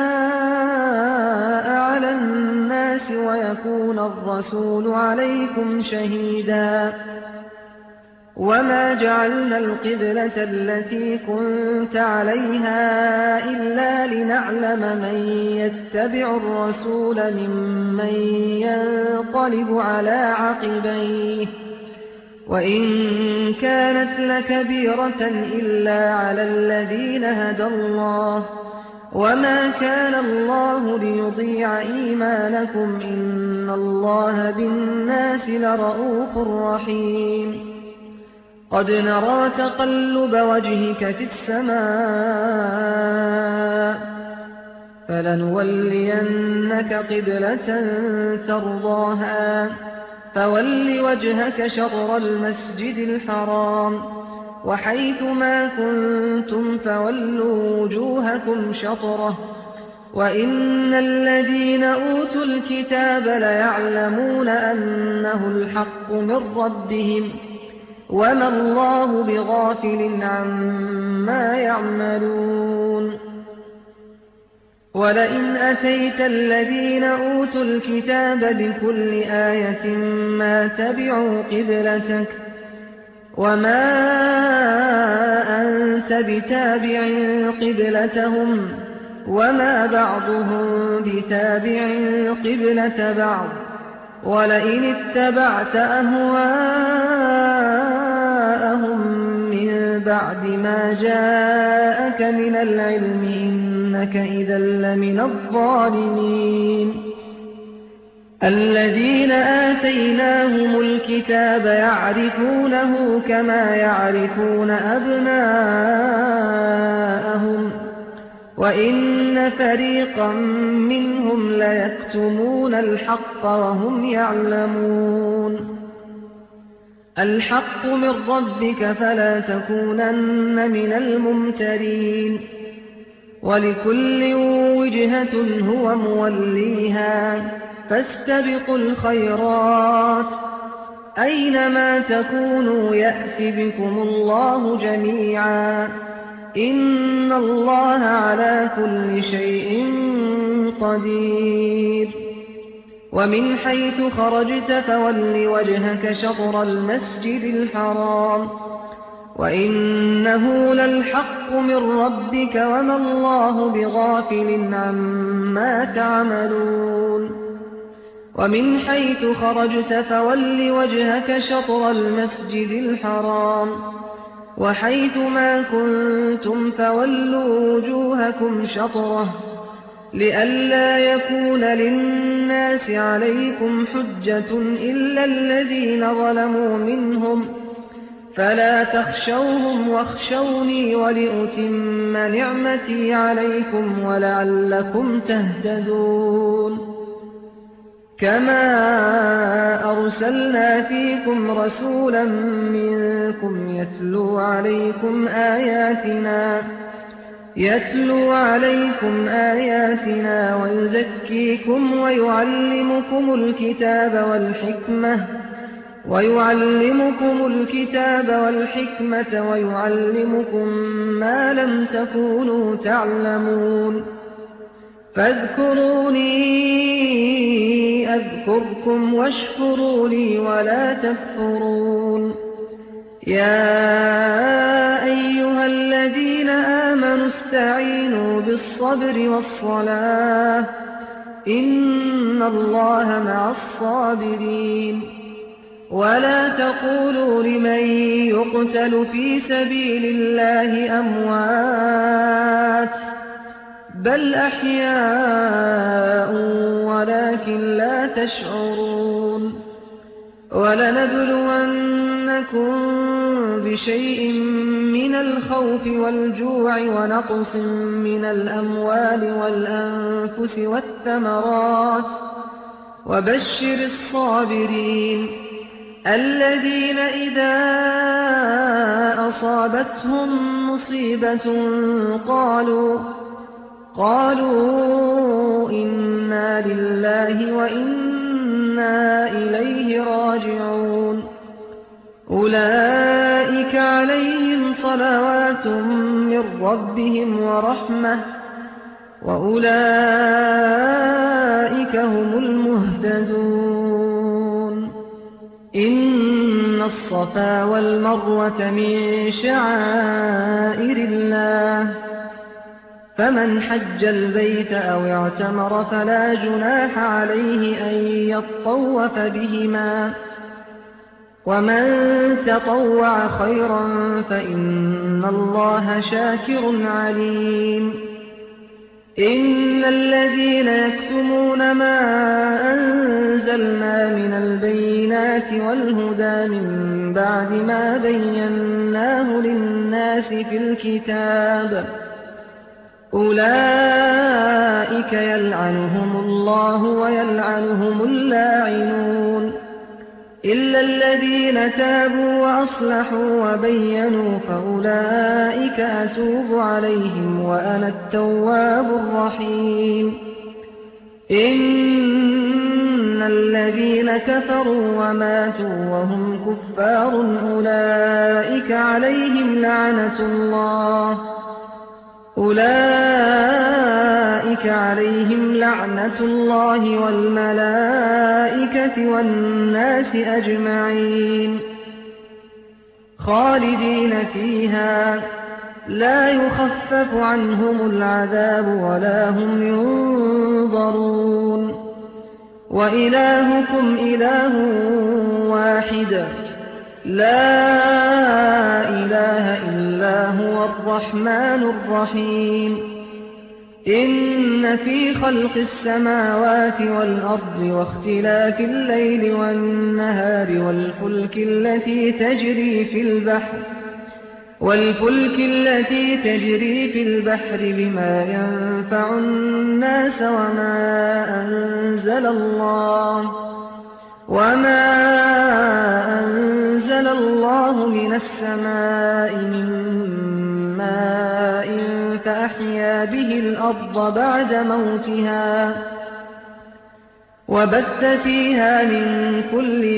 على الناس ويكون الرسول عليكم شهيدا وما جعلنا القبلة التي كنت عليها إلا لنعلم من يتبع الرسول ممن ينقلب على عقبيه وإن كانت لكبيرة إلا على الذين هدى الله وما كان الله ليضيع إيمانكم إن الله بالناس لرءوف رحيم قد نرى تقلب وجهك في السماء فلنولينك قبلة ترضاها فول وجهك شطر المسجد الحرام وحيث ما كنتم فولوا وجوهكم شطره وإن الذين أوتوا الكتاب ليعلمون أنه الحق من ربهم وما الله بغافل عما يعملون ولئن أتيت الذين أوتوا الكتاب بكل آية ما تبعوا قبلتك وما أنت بتابع قبلتهم وما بعضهم بتابع قبلة بعض ولئن اتبعت أهواءهم من بعد ما جاءك من العلم إنك إذا لمن الظالمين الذين آتيناهم الكتاب يعرفونه كما يعرفون أبناءهم وإن فريقا منهم ليكتمون الحق وهم يعلمون الحق من ربك فلا تكونن من الممترين ولكل وجهة هو موليها فاستبقوا الخيرات أينما تكونوا يأت بكم الله جميعا إن الله على كل شيء قدير ومن حيث خرجت فول وجهك شطر المسجد الحرام وإنه للحق من ربك وما الله بغافل عما تعملون ومن حيث خرجت فول وجهك شطر المسجد الحرام وحيث ما كنتم فولوا وجوهكم شطره لئلا يكون للناس عليكم حجة إلا الذين ظلموا منهم فلا تخشوهم واخشوني ولأتم نعمتي عليكم ولعلكم تهتدون كما أرسلنا فيكم رسولا منكم يتلو عليكم آياتنا يتلو عليكم آياتنا ويزكيكم ويعلمكم الكتاب والحكمة ويعلمكم الكتاب والحكمة ويعلمكم ما لم تكونوا تعلمون فاذكروني أذكركم واشكروا لي ولا تكفرون يا أيها الذين آمنوا استعينوا بالصبر والصلاة إن الله مع الصابرين ولا تقولوا لمن يقتل في سبيل الله أموات بل أحياء ولكن لا تشعرون ولنبلونكم بشيء من الخوف والجوع ونقص من الأموال والأنفس والثمرات وبشر الصابرين الذين إذا أصابتهم مصيبة قالوا قالوا إنا لله وإنا إليه راجعون أولئك عليهم صلوات من ربهم ورحمة وأولئك هم المهتدون إن الصفا والمروة من شعائر الله فمن حج البيت أو اعتمر فلا جناح عليه أن يطوف بهما ومن تطوع خيرا فإن الله شاكر عليم إن الذين يكتمون ما أنزلنا من البينات والهدى من بعد ما بيناه للناس في الكتاب أولئك يلعنهم الله ويلعنهم اللاعنون إلا الذين تابوا وأصلحوا وبينوا فأولئك أتوب عليهم وأنا التواب الرحيم إن الذين كفروا وماتوا وهم كفار أولئك عليهم لعنة الله أولئك عليهم لعنة الله والملائكة والناس أجمعين خالدين فيها لا يخفف عنهم العذاب ولا هم ينظرون وإلهكم إله واحد لا إله إلا هو الرحمن الرحيم إن في خلق السماوات والأرض واختلاف الليل والنهار والفلك التي تجري في البحر والفلك التي تجري في البحر بما ينفع الناس وما أنزل الله وما أنزل الله من السماء من ماء فأحيا به الأرض بعد موتها وبث فيها من كل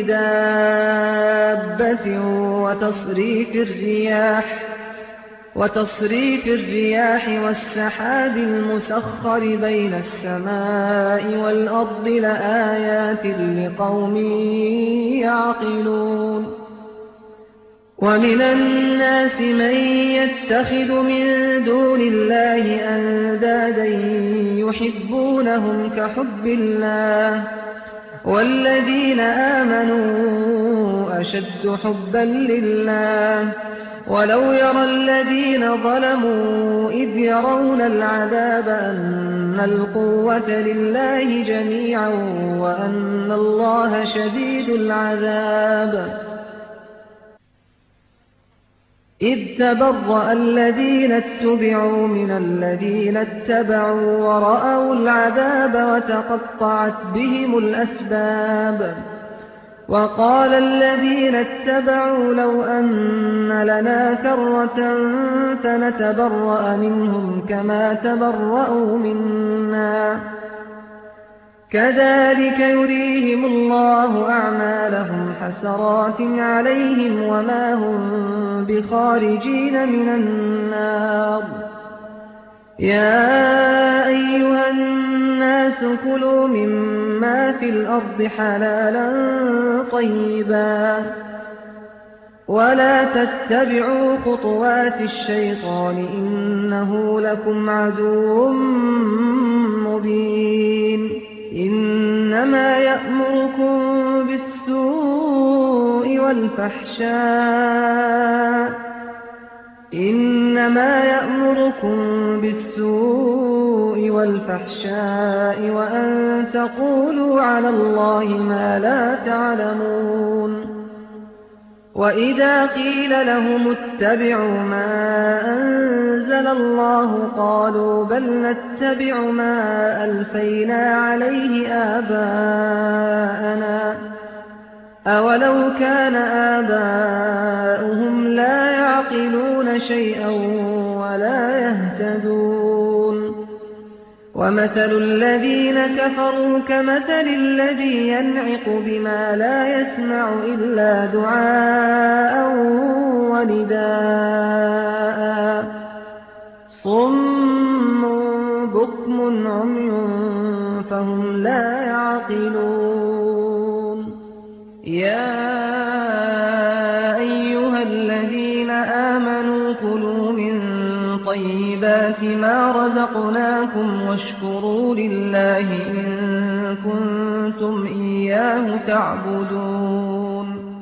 دابة وتصريف الرياح وتصريف الرياح والسحاب المسخر بين السماء والأرض لآيات لقوم يعقلون ومن الناس من يتخذ من دون الله أندادا يحبونهم كحب الله والذين آمنوا أشد حبا لله ولو يرى الذين ظلموا إذ يرون العذاب أن القوة لله جميعا وأن الله شديد العذاب إذ تبرأ الذين اتبعوا من الذين اتبعوا ورأوا العذاب وتقطعت بهم الأسباب وقال الذين اتبعوا لو أن لنا كرة فنتبرأ منهم كما تبرأوا منا كذلك يريهم الله أعمالهم حسرات عليهم وما هم بخارجين من النار يا أيها الناس كلوا مما في الأرض حلالا طيبا ولا تتبعوا خطوات الشيطان إنه لكم عدو مبين إنما يأمركم بالسوء والفحشاء إنما يأمركم بالسوء والفحشاء وأن تقولوا على الله ما لا تعلمون وإذا قيل لهم اتبعوا ما أنزل الله قالوا بل نتبع ما ألفينا عليه آباءنا أولو كان آباؤهم لا يعقلون شيئا ولا يهتدون ومثل الذين كفروا كمثل الذي ينعق بما لا يسمع إلا دعاء ونداء صم بكم عمي فهم لا يعقلون يا طيبات ما رزقناكم واشكروا لله إن كنتم إياه تعبدون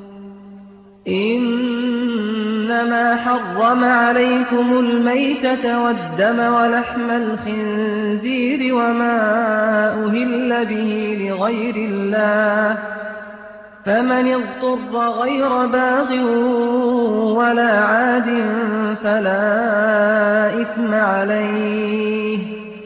إنما حرم عليكم الميتة والدم ولحم الخنزير وما أهل به لغير الله فمن اضطر غير باغ ولا عاد فلا إثم عليه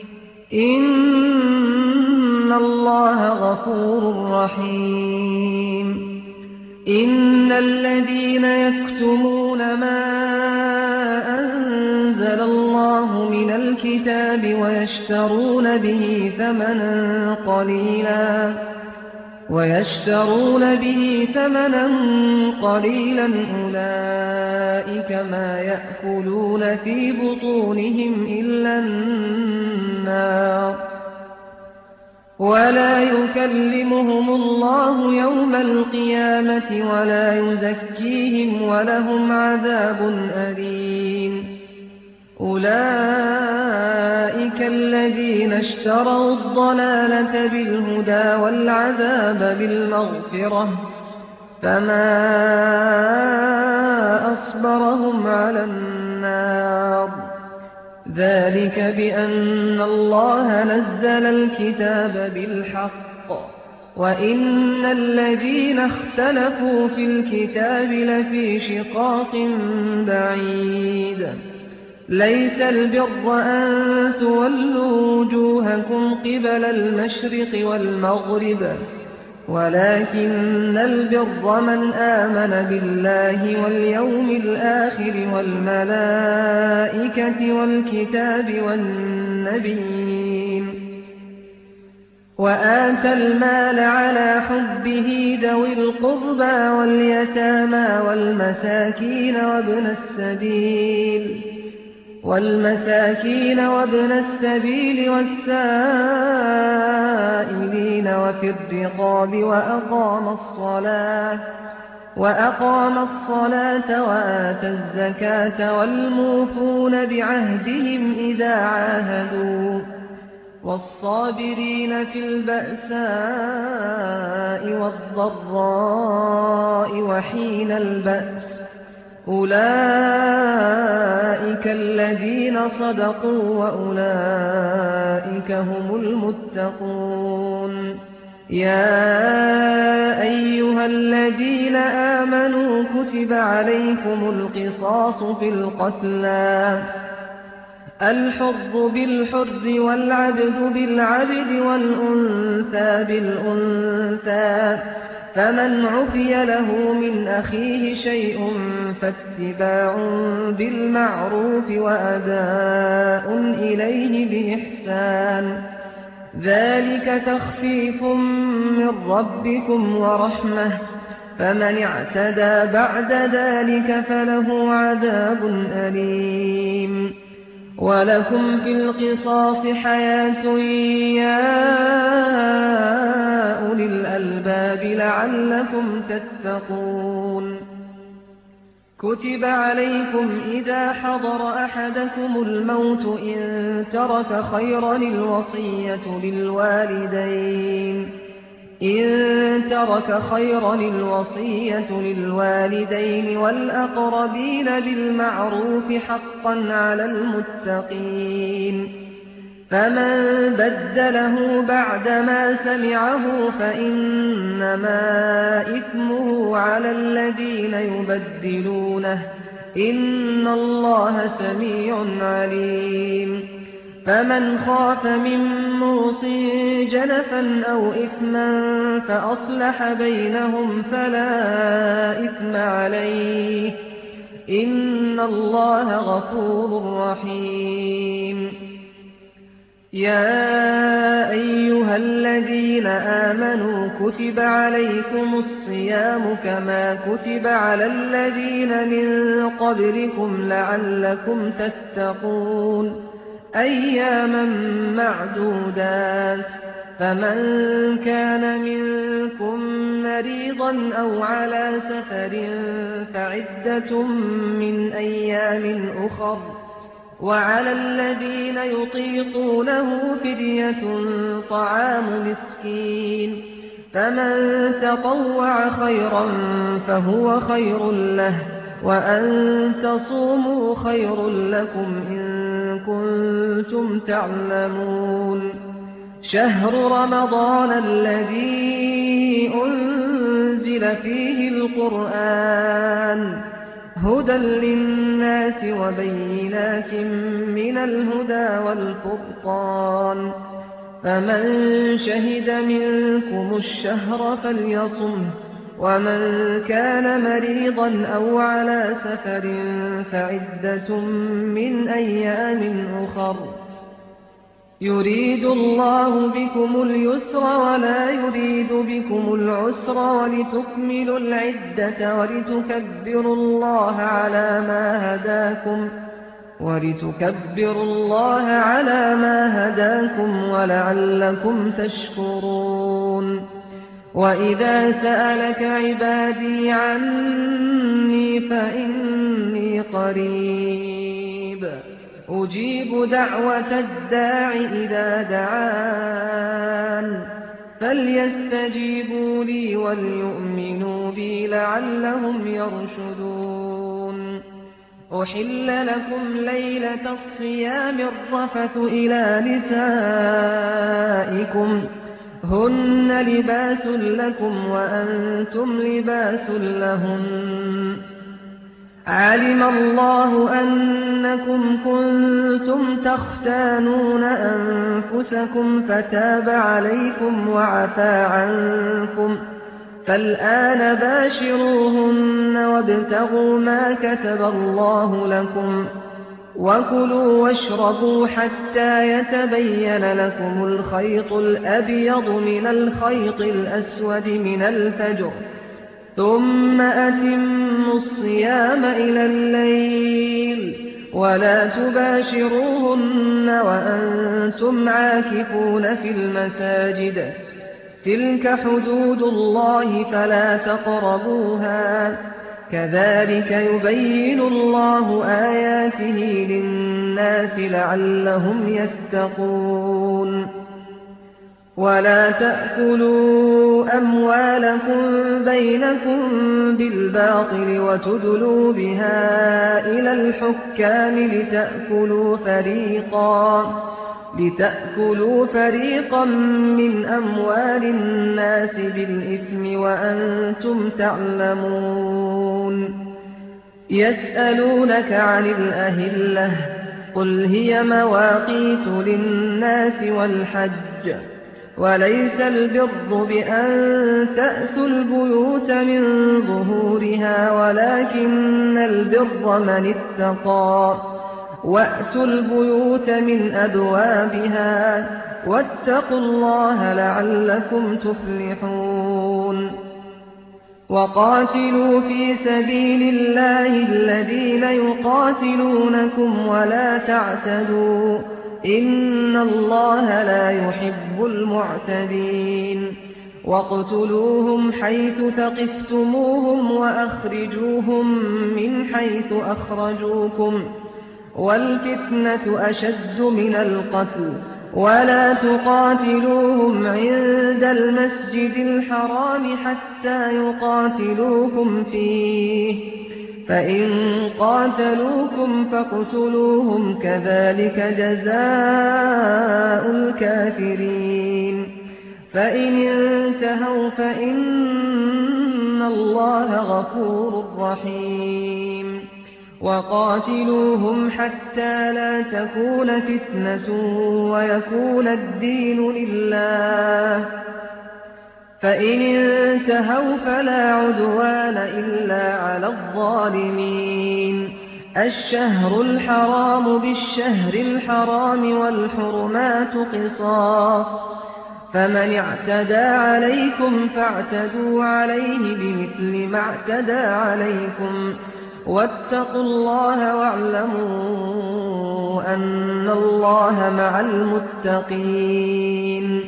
إن الله غفور رحيم إن الذين يكتمون ما أنزل الله من الكتاب ويشترون به ثمنا قليلا ويشترون به ثمنا قليلا أولئك ما يأكلون في بطونهم إلا النار ولا يكلمهم الله يوم القيامة ولا يزكيهم ولهم عذاب أليم أولئك الذين اشتروا الضلالة بالهدى والعذاب بالمغفرة فما أصبرهم على النار ذلك بأن الله نزل الكتاب بالحق وإن الذين اختلفوا في الكتاب لفي شقاق بعيد ليس البر أن تولوا وجوهكم قبل المشرق والمغرب ولكن البر من آمن بالله واليوم الآخر والملائكة والكتاب والنبيين وآتى المال على حبه ذوي القربى واليتامى والمساكين وابن السبيل والمساكين وابن السبيل والسائلين وفي الرقاب وأقام الصلاة وأقام الصلاة وآتى الزكاة والموفون بعهدهم إذا عاهدوا والصابرين في البأساء والضراء وحين البأس أولئك الذين صدقوا وأولئك هم المتقون يا أيها الذين آمنوا كتب عليكم القصاص في القتلى الحر بالحر والعبد بالعبد والأنثى بالأنثى فمن عفي له من أخيه شيء فاتباع بالمعروف وأداء إليه بإحسان ذلك تخفيف من ربكم ورحمة فمن اعتدى بعد ذلك فله عذاب أليم ولكم في القصاص حياة يا أولي الألباب لعلكم تتقون كتب عليكم إذا حضر أحدكم الموت إن ترك خيرا الوصية للوالدين إن ترك خيرا الوصية للوالدين والأقربين بالمعروف حقا على المتقين فمن بدله بعدما سمعه فإنما إثمه على الذين يبدلونه إن الله سميع عليم فمن خاف من موص جنفا أو إثما فأصلح بينهم فلا إثم عليه إن الله غفور رحيم يا أيها الذين آمنوا كتب عليكم الصيام كما كتب على الذين من قبلكم لعلكم تتقون أياما معدودات فمن كان منكم مريضا أو على سفر فعدة من أيام أخر وعلى الذين يطيقونه فدية طعام مسكين، فمن تطوع خيرا فهو خير له، وأن تصوموا خير لكم إن كنتم تعلمون. شهر رمضان الذي أنزل فيه القرآن هدى للناس وبينات من الهدى والفرقان، فمن شهد منكم الشهر فليصمه، ومن كان مريضا أو على سفر فعدة من أيام أخر، يريد الله بكم اليسر ولا يريد بكم العسر، ولتكملوا العدة ولتكبروا الله على ما هداكم ولتكبروا الله على ما هداكم ولعلكم تشكرون. وإذا سألك عبادي عني فإني قريب أجيب دعوة الداع إذا دعان، فليستجيبوا لي وليؤمنوا بي لعلهم يرشدون. أحل لكم ليلة الصيام الرفث إلى نسائكم هن لباس لكم وأنتم لباس لهن، علم الله أنكم كنتم تختانون أنفسكم فتاب عليكم وعفى عنكم، فالآن باشروهن وابتغوا ما كتب الله لكم، وكلوا واشربوا حتى يتبين لكم الخيط الأبيض من الخيط الأسود من الفجر، ثم أتموا الصيام إلى الليل، ولا تباشروهن وأنتم عاكفون في المساجد، تلك حدود الله فلا تقربوها، كذلك يبين الله آياته للناس لعلهم يتقون. ولا تأكلوا أموالكم بينكم بالباطل وتدلوا بها إلى الحكام لتأكلوا فريقا لتأكلوا فريقا من أموال الناس بالإثم وأنتم تعلمون. يسألونك عن الأهلة قل هي مواقيت للناس والحج، وليس البر بأن تأتوا البيوت من ظهورها ولكن البر من اتقى، وأتوا البيوت من أبوابها واتقوا الله لعلكم تفلحون. وقاتلوا في سبيل الله الذين يقاتلونكم ولا تعتدوا إن الله لا يحب المعتدين. واقتلوهم حيث ثقفتموهم وأخرجوهم من حيث أخرجوكم، والفتنة أشد من القتل، ولا تقاتلوهم عند المسجد الحرام حتى يقاتلوكم فيه، فإن قاتلوكم فاقتلوهم كذلك جزاء الكافرين. فإن انتهوا فإن الله غفور رحيم. وقاتلوهم حتى لا تكون فتنة ويكون الدين لله، فإن انتهوا فلا عدوان إلا على الظالمين. الشهر الحرام بالشهر الحرام والحرمات قصاص، فمن اعتدى عليكم فاعتدوا عليه بمثل ما اعتدى عليكم، واتقوا الله واعلموا أن الله مع المتقين.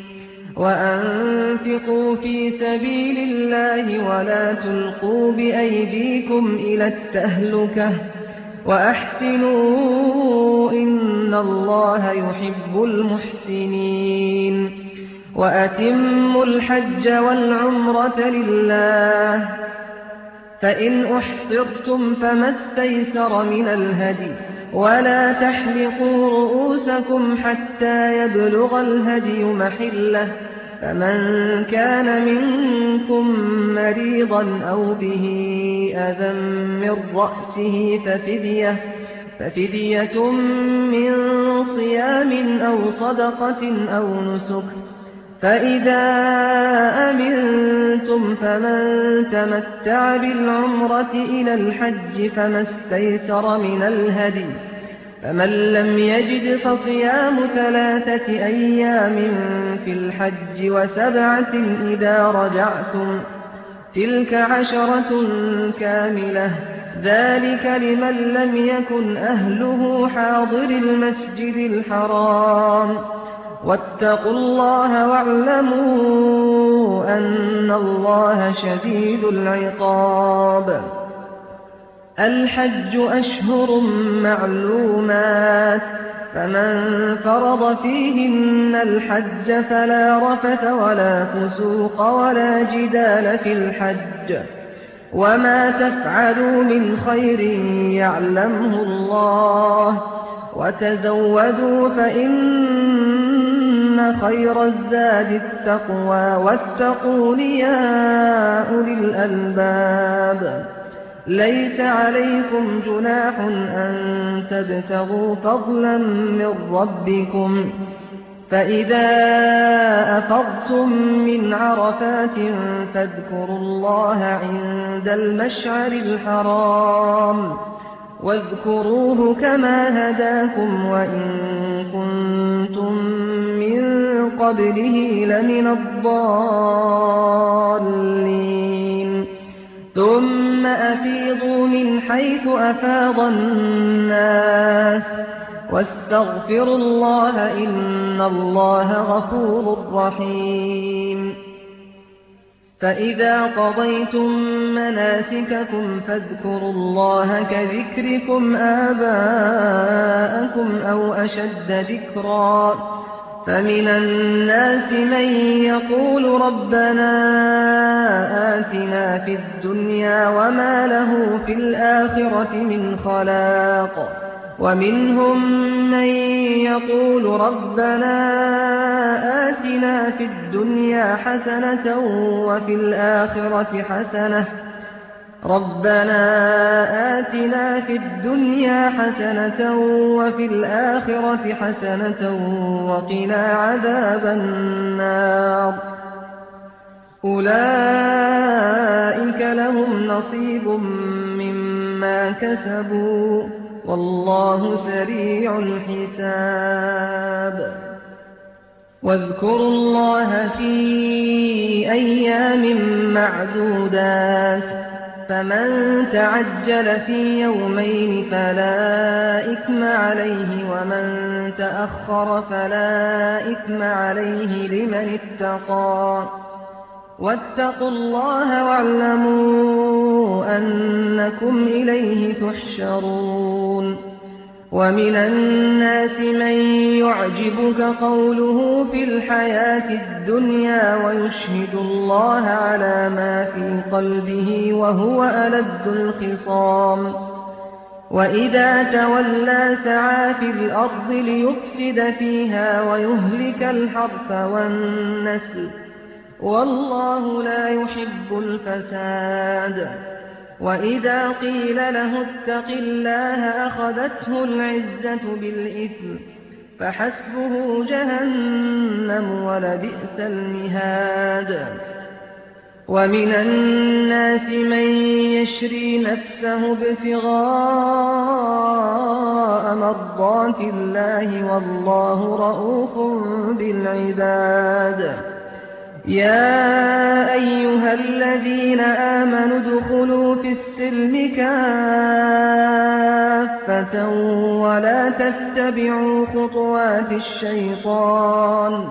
وأنفقوا في سبيل الله ولا تلقوا بأيديكم إلى التهلكة وأحسنوا إن الله يحب المحسنين وأتموا الحج والعمرة لله فإن أحصرتم فما استيسر من الهدي ولا تحلقوا رؤوسكم حتى يبلغ الهدي محله فمن كان منكم مريضا أو به أذى من رأسه ففدية, ففدية من صيام أو صدقة أو نسك فإذا أمنتم فمن تمتع بالعمرة إلى الحج فما استيسر من الهدي فمن لم يجد فصيام ثلاثة أيام في الحج وسبعة إذا رجعتم تلك عشرة كاملة ذلك لمن لم يكن أهله حاضر المسجد الحرام واتقوا الله واعلموا أن الله شديد العقاب الحج أشهر معلومات فمن فرض فيهن الحج فلا رفث ولا فسوق ولا جدال في الحج وما تفعلوا من خير يعلمه الله وتزودوا فإن خير الزاد التقوى واتقون يا أولي الألباب ليس عليكم جناح أن تبتغوا فضلا من ربكم فإذا أفضتم من عرفات فاذكروا الله عند المشعر الحرام واذكروه كما هداكم وإن كنتم من قبله لمن الضالين ثم أفيضوا من حيث أفاض الناس واستغفروا الله إن الله غفور رحيم فإذا قضيتم مناسككم فاذكروا الله كذكركم آباءكم أو أشد ذكرا فمن الناس من يقول ربنا آتنا في الدنيا وما له في الآخرة من خلاق ومنهم من يقول ربنا آتنا في الدنيا حسنة وفي الآخرة حسنة ربنا آتنا في الدنيا حسنة وفي الآخرة حسنة وقنا عذاب النار أولئك لهم نصيب مما كسبوا والله سريع الحساب واذكروا الله في أيام معدودات فمن تعجل في يومين فلا إثم عليه ومن تأخر فلا إثم عليه لمن اتقى واتقوا الله واعلموا أنكم إليه تحشرون ومن الناس من يعجبك قوله في الحياة الدنيا ويشهد الله على ما في قلبه وهو ألد الخصام وإذا تولى سعى في الأرض ليفسد فيها ويهلك الحرث والنسل والله لا يحب الفساد وإذا قيل له اتق الله أخذته العزة بالإثم فحسبه جهنم ولبئس المهاد ومن الناس من يشري نفسه ابتغاء مرضات الله والله رؤوف بالعباد يا أيها الذين آمنوا ادخلوا في السلم كافة ولا تتبعوا خطوات الشيطان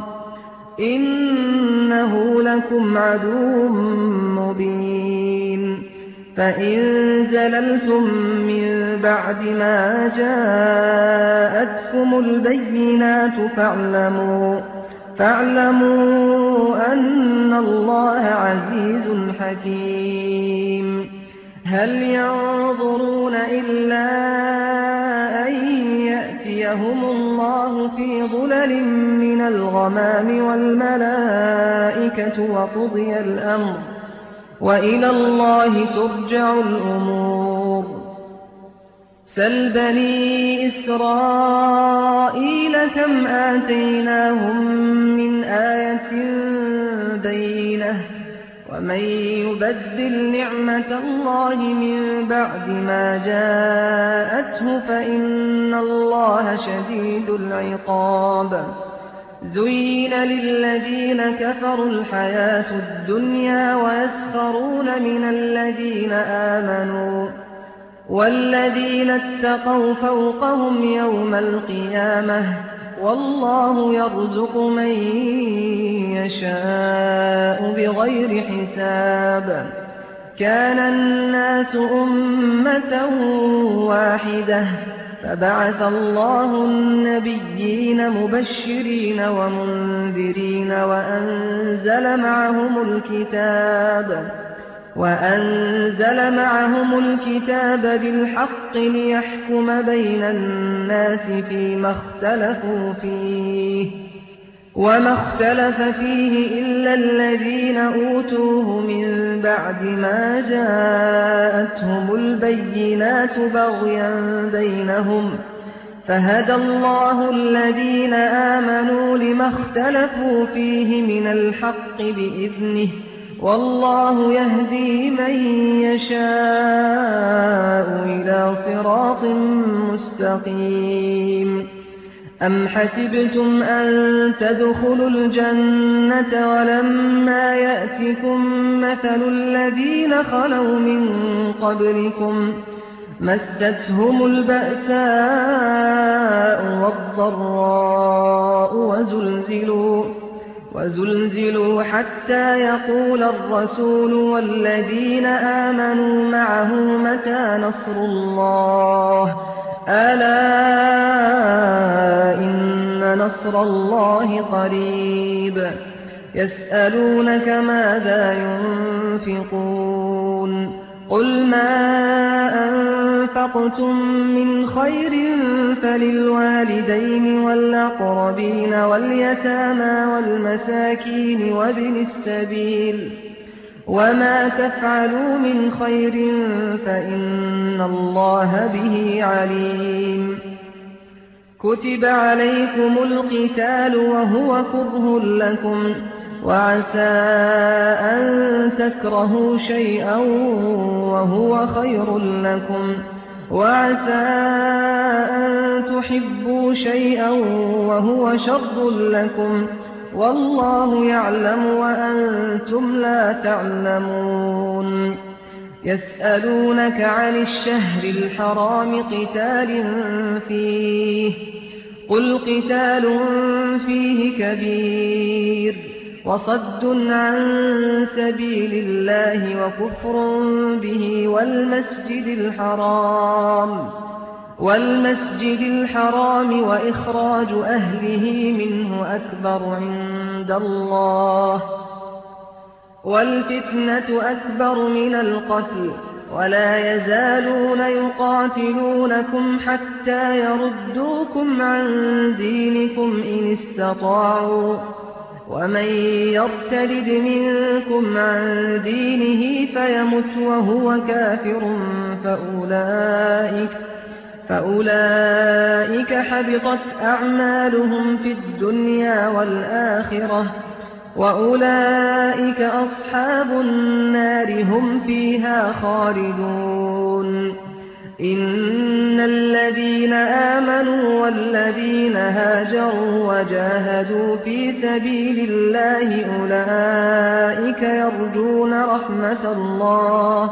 إنه لكم عدو مبين فإن زللتم من بعد ما جاءتكم البينات فاعلموا, فاعلموا أن الله عزيز حكيم. هل ينظرون إلا أن يأتيهم الله في ظلل من الغمام والملائكة وقضي الأمر وإلى الله ترجع الأمور. سل بني إسرائيل كم آتيناهم من آية بينة ومن يبدل نعمة الله من بعد ما جاءته فإن الله شديد العقاب. زين للذين كفروا الحياة الدنيا ويسخرون من الذين آمنوا والذين اتقوا فوقهم يوم القيامة والله يرزق من يشاء بغير حساب. كان الناس أمة واحدة فبعث الله النبيين مبشرين ومنذرين وأنزل معهم الكتاب وأنزل معهم الكتاب بالحق ليحكم بين الناس فيما اختلفوا فيه وما اختلف فيه إلا الذين أوتوه من بعد ما جاءتهم البينات بغيا بينهم فهدى الله الذين آمنوا لما اختلفوا فيه من الحق بإذنه والله يهدي من يشاء إلى صراط مستقيم. أم حسبتم أن تدخلوا الجنة ولما يأتكم مثل الذين خلوا من قبلكم مستهم البأساء والضراء وزلزلوا وزلزلوا حتى يقول الرسول والذين آمنوا معه متى نصر الله ألا إن نصر الله قريب. يسألونك ماذا ينفقون قل ما أنفقتم من خير فللوالدين والأقربين واليتامى والمساكين وابن السبيل وما تفعلوا من خير فإن الله به عليم. كتب عليكم القتال وهو كره لكم وعسى أن تكرهوا شيئا وهو خير لكم وعسى أن تحبوا شيئا وهو شر لكم والله يعلم وأنتم لا تعلمون. يسألونك عن الشهر الحرام قتال فيه قل قتال فيه كبير وصد عن سبيل الله وكفر به والمسجد الحرام والمسجد الحرام وإخراج أهله منه أكبر عند الله والفتنة أكبر من القتل ولا يزالون يقاتلونكم حتى يردوكم عن دينكم إن استطاعوا ومن يرتد منكم عن دينه فيمت وهو كافر فأولئك, فأولئك حبطت أعمالهم في الدنيا والآخرة وأولئك أصحاب النار هم فيها خالدون. إن الذين آمنوا والذين هاجروا وجاهدوا في سبيل الله أولئك يرجون رحمة الله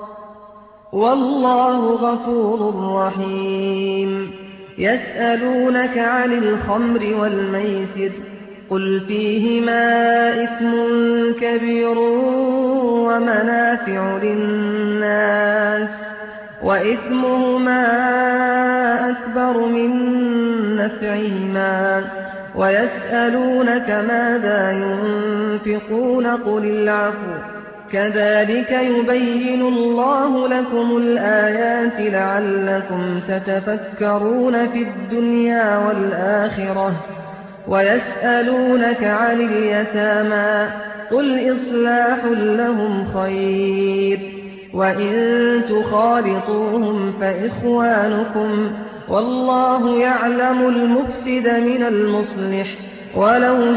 والله غفور رحيم. يسألونك عن الخمر والميسر قل فيهما إثم كبير ومنافع للناس وإثمهما أكبر من نفعهما ويسألونك ماذا ينفقون قل العفو كذلك يبين الله لكم الآيات لعلكم تتفكرون في الدنيا والآخرة ويسألونك عن اليتامى قل إصلاح لهم خير وإن تخالطوهم فإخوانكم والله يعلم المفسد من المصلح ولو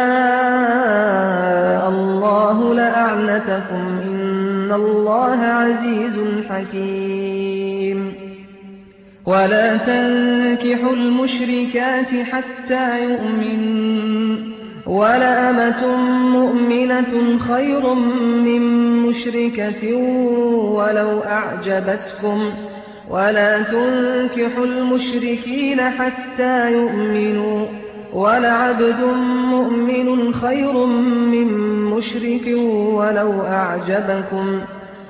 شاء الله لأعنتكم إن الله عزيز حكيم ولا تنكحوا المشركات حتى يؤمنوا ولأمة مؤمنة خير من مشركة ولو أعجبتكم ولا تنكحوا المشركين حتى يؤمنوا ولعبد مؤمن خير من مشرك ولو أعجبكم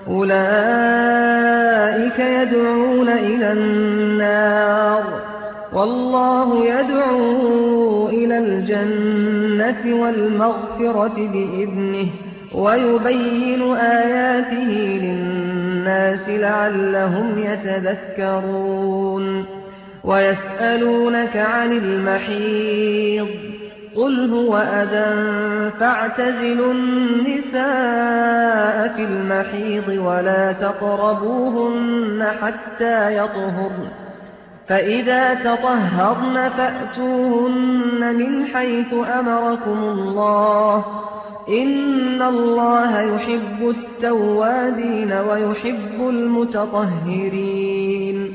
أولئك يدعون إلى النار والله يدعو إلى الجنة والمغفرة بإذنه ويبين آياته للناس لعلهم يتذكرون ويسألونك عن المحيض قل هو أذى فاعتزلوا النساء في المحيض ولا تقربوهن حتى يطهرن فإذا تطهرن فأتوهن من حيث أمركم الله إن الله يحب التوابين ويحب المتطهرين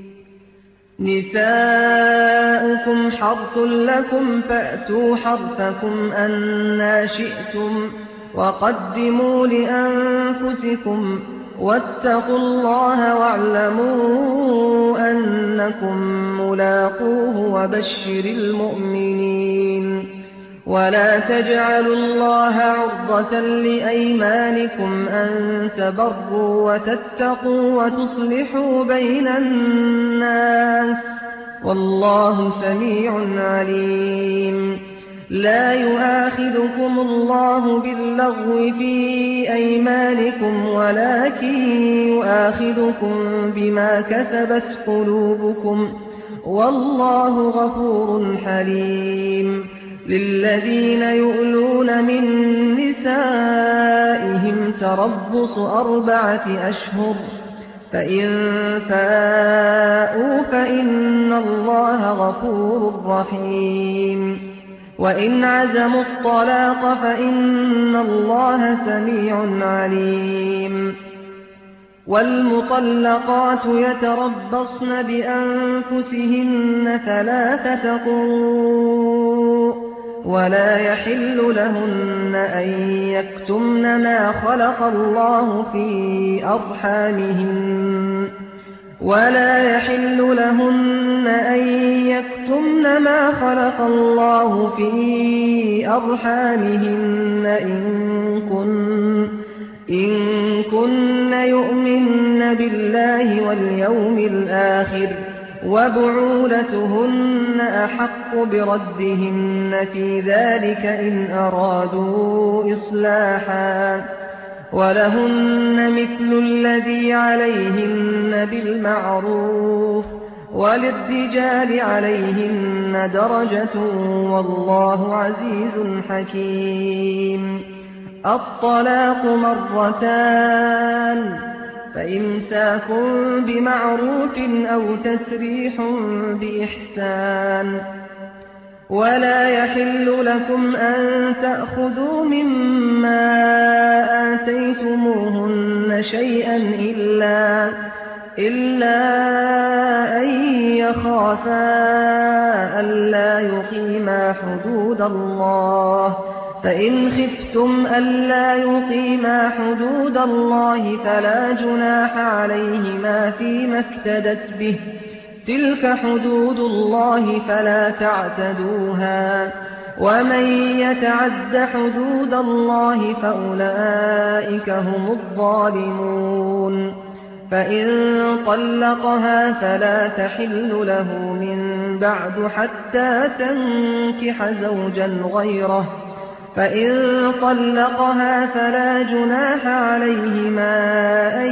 نساؤكم حرث لكم فأتوا حرثكم أنى شئتم وقدموا لأنفسكم واتقوا الله واعلموا أنكم ملاقوه وبشر المؤمنين ولا تجعلوا الله عرضة لأيمانكم أن تبروا وتتقوا وتصلحوا بين الناس والله سميع عليم لا يؤاخذكم الله باللغو في أيمانكم ولكن يؤاخذكم بما كسبت قلوبكم والله غفور حليم للذين يؤلون من نسائهم تربص أربعة أشهر فإن فاءوا فإن الله غفور رحيم وإن عزموا الطلاق فإن الله سميع عليم والمطلقات يتربصن بأنفسهن ثلاثة قروء ولا يحل لهن أن يكتمن ما خلق الله في أرحامهن ولا يحل لهن أن يكتمن ما خلق الله في أرحامهن إن كن إن كن يؤمن بالله واليوم الآخر وبعولتهن أحق بردهن في ذلك إن أرادوا إصلاحا ولهن مثل الذي عليهن بالمعروف وللرجال عليهن درجة والله عزيز حكيم الطلاق مرتان فإمساك بمعروف أو تسريح بإحسان ولا يحل لكم أن تأخذوا مما آتيتموهن شيئا إلا, إلا أن يخافا ألا يقيما حدود الله فإن خفتم ألا يقيما حدود الله فلا جناح عليهما فيما افتدت به تلك حدود الله فلا تعتدوها ومن يتعد حدود الله فأولئك هم الظالمون. فإن طلقها فلا تحل له من بعد حتى تنكح زوجا غيره، فإن طلقها فلا جناح عليهما أن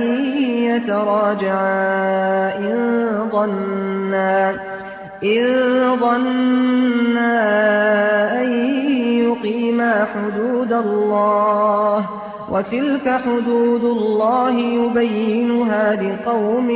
يتراجعا إن ظنا إن ظنا أن يقيما حدود الله، وتلك حدود الله يبينها لقوم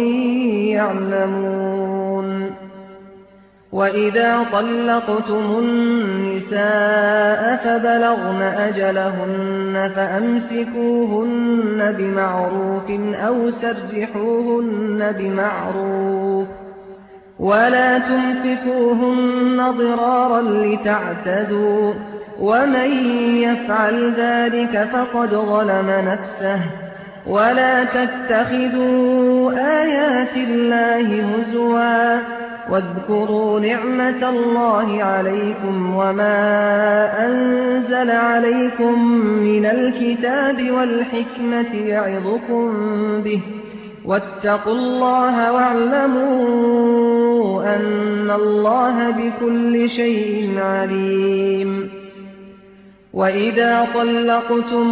يعلمون. وإذا طلقتم النساء فبلغن أجلهن فأمسكوهن بمعروف أو سرحوهن بمعروف، ولا تمسكوهن ضرارا لتعتدوا، ومن يفعل ذلك فقد ظلم نفسه. ولا تتخذوا آيات الله هزوا، واذكروا نعمة الله عليكم وما أنزل عليكم من الكتاب والحكمة يعظكم به، واتقوا الله واعلموا أن الله بكل شيء عليم. وإذا طلقتم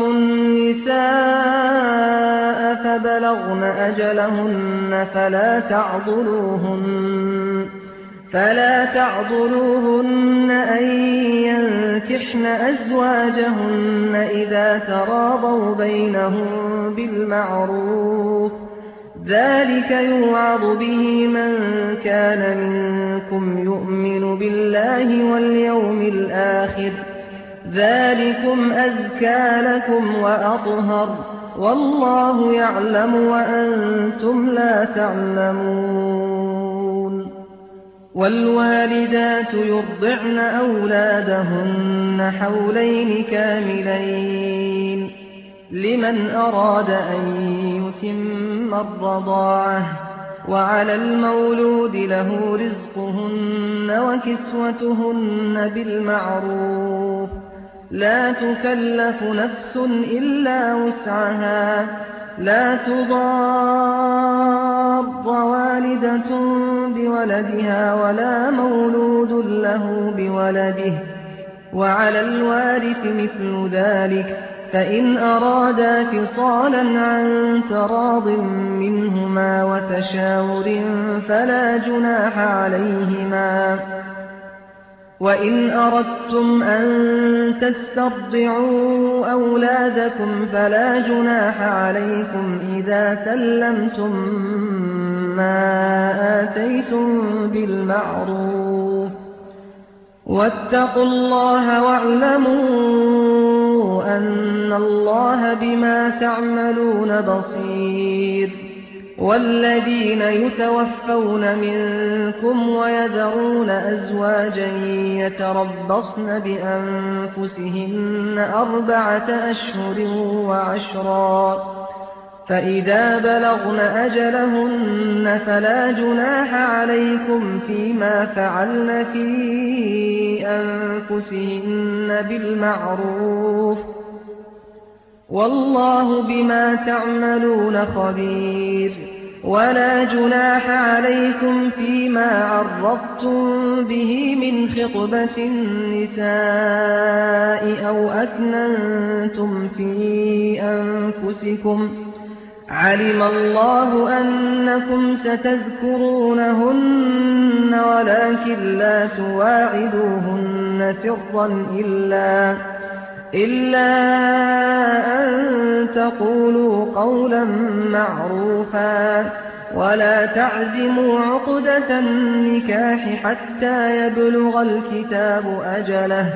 النساء فبلغن أجلهن فلا تعضلوهن فلا تعضلوهن أن ينكحن أزواجهن إذا تراضوا بينهم بالمعروف، ذلك يوعظ به من كان منكم يؤمن بالله واليوم الآخر، ذلكم أزكى لكم وأطهر، والله يعلم وأنتم لا تعلمون. والوالدات يرضعن أولادهن حولين كاملين لمن أراد أن يتم الرضاعة، وعلى المولود له رزقهن وكسوتهن بالمعروف، لا تكلف نفس إلا وسعها، لا تضار والدة بولدها ولا مولود له بولده، وعلى الوارث مثل ذلك، فإن أرادا فصالا عن تراض منهما وتشاور فلا جناح عليهما. وإن أردتم أن تسترضعوا أولادكم فلا جناح عليكم إذا سلمتم ما آتيتم بالمعروف، واتقوا الله واعلموا أن الله بما تعملون بصير. والذين يتوفون منكم ويذرون أزواجا يتربصن بأنفسهن أربعة أشهر وعشرا، فإذا بلغن أجلهن فلا جناح عليكم فيما فعلن في أنفسهن بالمعروف، والله بما تعملون خبير. ولا جناح عليكم فيما عرضتم به من خطبة النساء أو أكننتم في أنفسكم، علم الله أنكم ستذكرونهن ولكن لا تواعدوهن سرا إلا إلا أن تقولوا قولا معروفا، ولا تعزموا عقدة النكاح حتى يبلغ الكتاب أجله،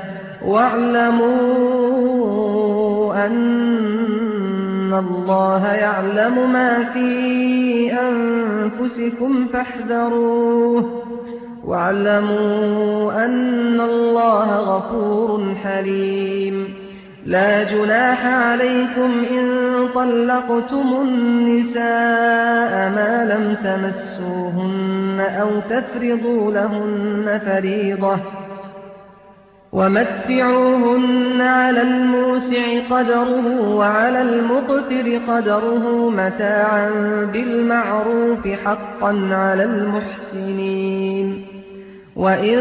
واعلموا أن الله يعلم ما في أنفسكم فاحذروه، واعلموا أن الله غفور حليم. لا جناح عليكم إن طلقتم النساء ما لم تمسوهن أو تفرضوا لهن فريضة، ومتعوهن على الموسع قدره وعلى المقتر قدره متاعا بالمعروف حقا على المحسنين. وإن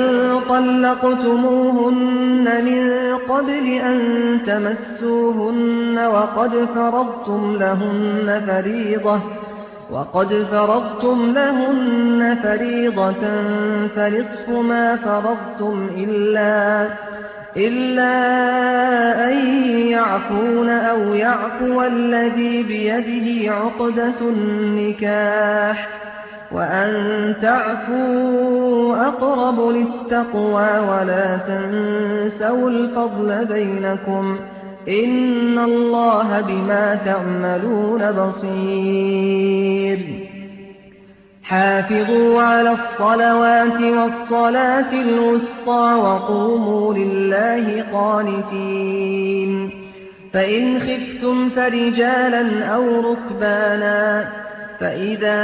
طلقتموهن من قبل أن تمسوهن وقد فرضتم لهن فريضة وقد فرضتم لهن فريضة فنصف ما فرضتم إلا إلا أن يعفون أو يعفو الذي بيده عقدة النكاح وأن تعفوا أقرب للتقوى ولا تنسوا الفضل بينكم إن الله بما تعملون بصير. حافظوا على الصلوات والصلاة الوسطى وقوموا لله قانتين. فإن خفتم فرجالا أو ركبانا فإذا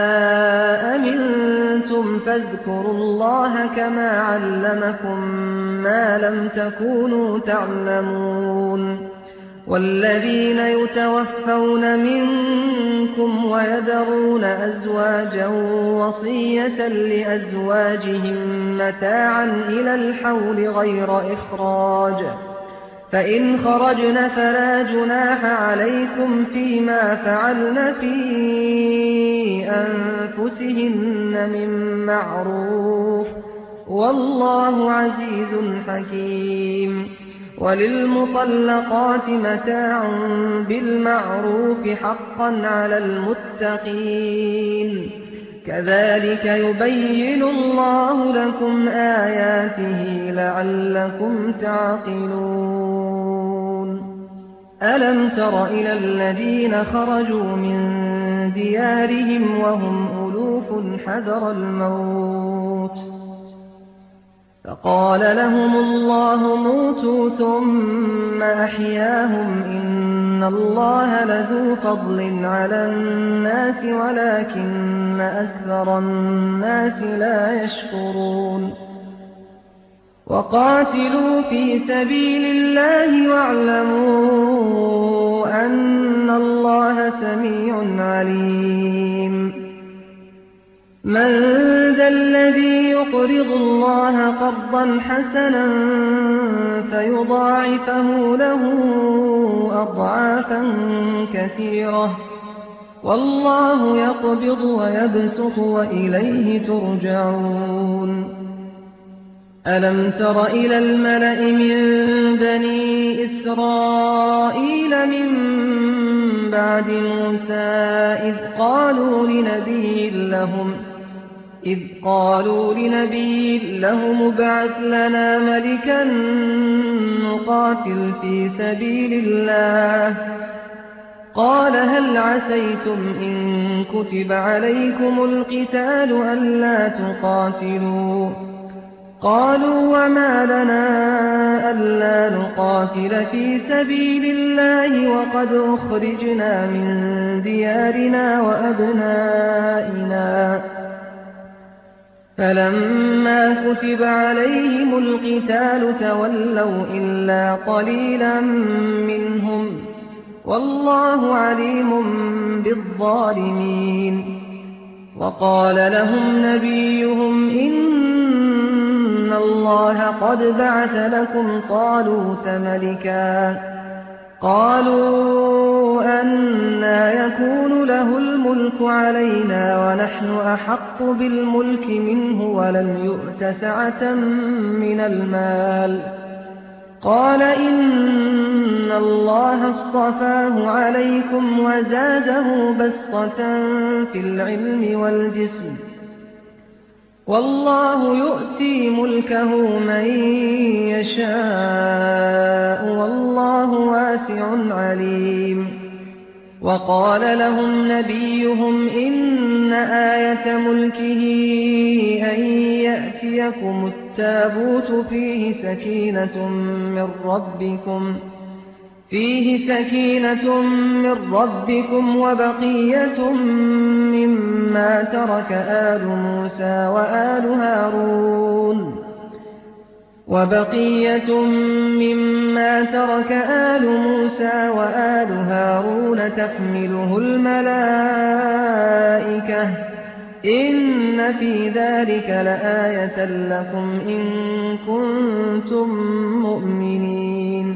أمنتم فاذكروا الله كما علمكم ما لم تكونوا تعلمون. والذين يتوفون منكم ويذرون أزواجا وصية لأزواجهم متاعا إلى الحول غير إخراج فإن خرجن فلا جناح عليكم فيما فعلن في أنفسهن من معروف والله عزيز حكيم. وللمطلقات متاع بالمعروف حقا على المتقين كذلك يبين الله لكم آياته لعلكم تعقلون. ألم تر إلى الذين خرجوا من ديارهم وهم ألوف حذر الموت فقال لهم الله موتوا ثم أحياهم إن الله لذو فضل على الناس ولكن أكثر الناس لا يشكرون. وقاتلوا في سبيل الله واعلموا أن الله سميع عليم. من ذا الذي يقرض الله قرضا حسنا فيضاعفه له أضعافا كثيرة والله يقبض ويبسط وإليه ترجعون. ألم تر إلى الملأ من بني إسرائيل من بعد موسى إذ قالوا لنبي لهم إذ قالوا لنبي لهم ابعث لنا ملكا نقاتل في سبيل الله قال هل عسيتم إن كتب عليكم القتال ألا تقاتلوا قالوا وما لنا ألا نقاتل في سبيل الله وقد أخرجنا من ديارنا وأبنائنا فلما كتب عليهم القتال تولوا إلا قليلا منهم والله عليم بالظالمين. وقال لهم نبيهم إن الله قد بعث لكم طالوت ملكا قالوا أنى يكون له الملك علينا ونحن أحق بالملك منه ولم يؤت سعة من المال قال إن الله اصطفاه عليكم وزاده بسطة في العلم والجسم والله يؤتي ملكه من يشاء والله واسع عليم. وقال لهم نبيهم إن آية ملكه أن يأتيكم التابوت فيه سكينة من ربكم فيه سكينة من ربكم وبقية مما ترك آل موسى وآل هارون وبقية مما ترك آل موسى وآل هارون تحمله الملائكة إن في ذلك لآية لكم إن كنتم مؤمنين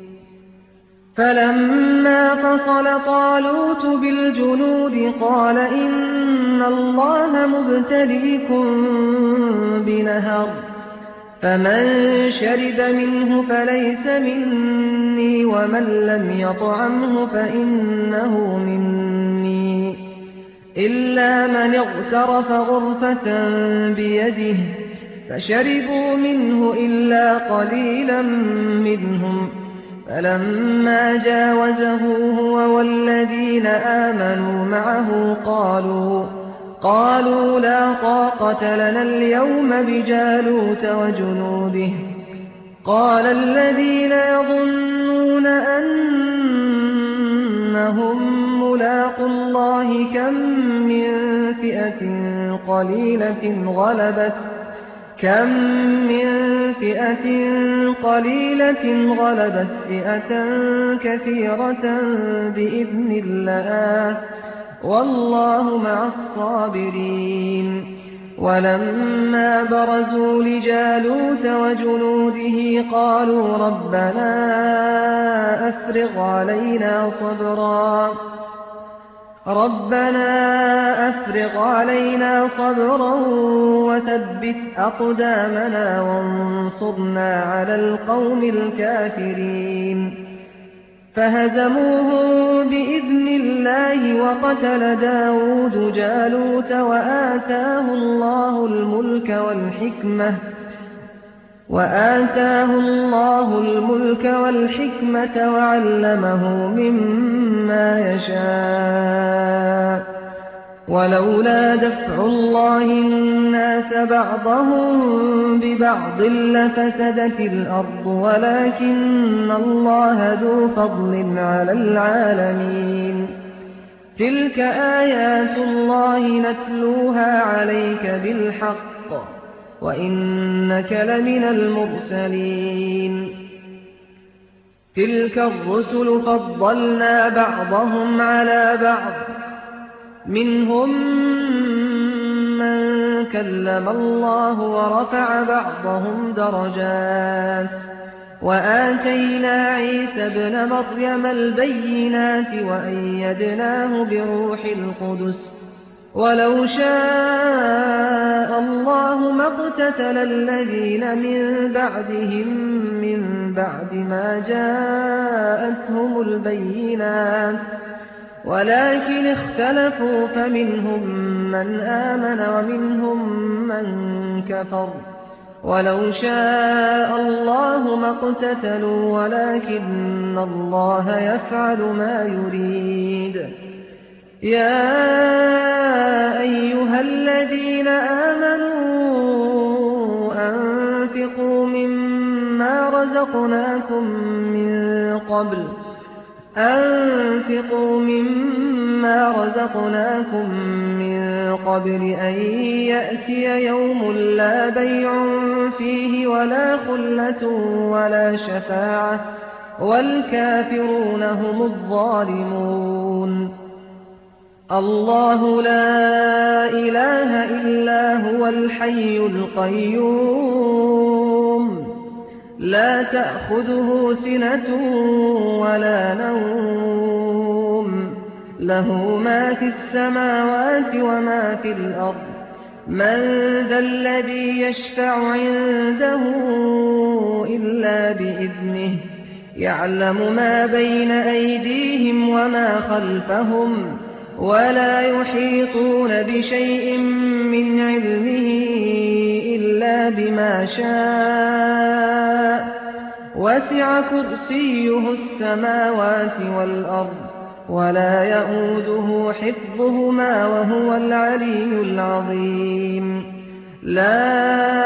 فلما فصل طالوت بالجنود قال إن الله مبتليكم بنهر فمن شرب منه فليس مني ومن لم يطعمه فإنه مني إلا من اغترف غرفة بيده فشربوا منه إلا قليلا منهم فلما جاوزه هو والذين آمنوا معه قالوا قالوا لا طاقة لنا اليوم بجالوت وجنوده قال الذين يظنون أنهم ملاقو الله كم من فئة قليلة غلبت كم من فئة قليلة غلبت فئة كثيرة بإذن الله والله مع الصابرين ولما برزوا لجالوت وجنوده قالوا ربنا أفرغ علينا صبرا ربنا أفرغ علينا صبرا وثبت أقدامنا وانصرنا على القوم الكافرين فهزموهم بإذن الله وقتل داود جالوت وآتاه الله الملك والحكمة وآتاه الله الملك والحكمة وعلمه مما يشاء ولولا دفع الله الناس بعضهم ببعض لفسدت الأرض ولكن الله ذو فضل على العالمين تلك آيات الله نتلوها عليك بالحق وإنك لمن المرسلين تلك الرسل فضلنا بعضهم على بعض منهم من كلم الله ورفع بعضهم درجات وآتينا عيسى ابن مريم البينات وأيدناه بروح القدس ولو شاء الله ما اقتتل الذين من بعدهم من بعد ما جاءتهم البينات ولكن اختلفوا فمنهم من آمن ومنهم من كفر ولو شاء الله ما اقتتلوا ولكن الله يفعل ما يريد يا أيها الذين آمنوا أنفقوا مما رزقناكم من قبل أنفقوا مما رزقناكم من قبل أن يأتي يوم لا بيع فيه ولا خلة ولا شفاعة والكافرون هم الظالمون الله لا إله إلا هو الحي القيوم لا تأخذه سنة ولا نوم له ما في السماوات وما في الأرض من ذا الذي يشفع عنده إلا بإذنه يعلم ما بين أيديهم وما خلفهم ولا يحيطون بشيء من علمه إلا بما شاء وسع كرسيه السماوات والأرض ولا يؤوده حفظهما وهو العلي العظيم لا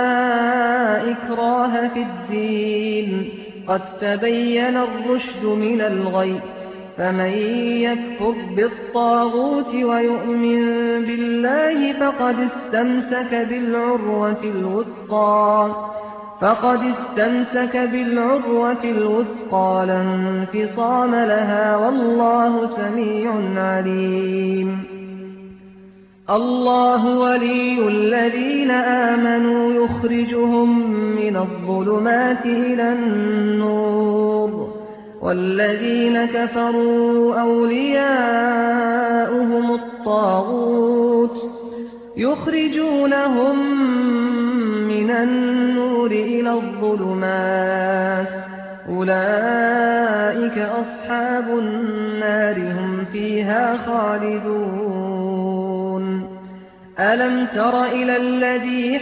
إكراه في الدين قد تبين الرشد من الغي فمن يكفر بالطاغوت ويؤمن بالله فقد استمسك بالعروة الوثقى فقد استمسك بالعروة الوثقى لا انفصام لها والله سميع عليم الله ولي الذين آمنوا يخرجهم من الظلمات إلى النور والذين كفروا أولياؤهم الطاغوت يخرجونهم من النور إلى الظلمات أولئك أصحاب النار هم فيها خالدون ألم تر إلى الذي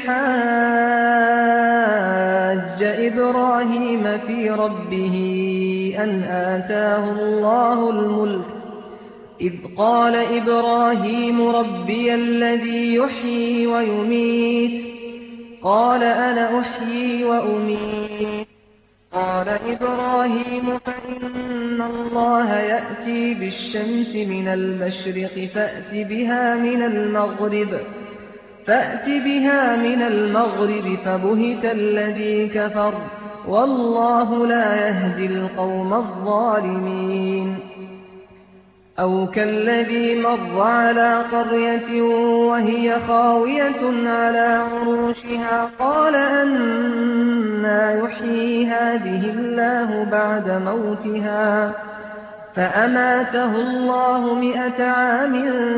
حاج إبراهيم في ربه أن آتاه الله الملك إذ قال إبراهيم ربي الذي يحيي ويميت قال أنا أحيي وأميت قال إبراهيم فإن الله يأتي بالشمس من المشرق فأت بها من المغرب فأت بها من المغرب فبهت الذي كفر والله لا يهدي القوم الظالمين أو كالذي مر على قرية وهي خاوية على عروشها قال أنى يحيي هذه الله بعد موتها فأماته الله مئة عام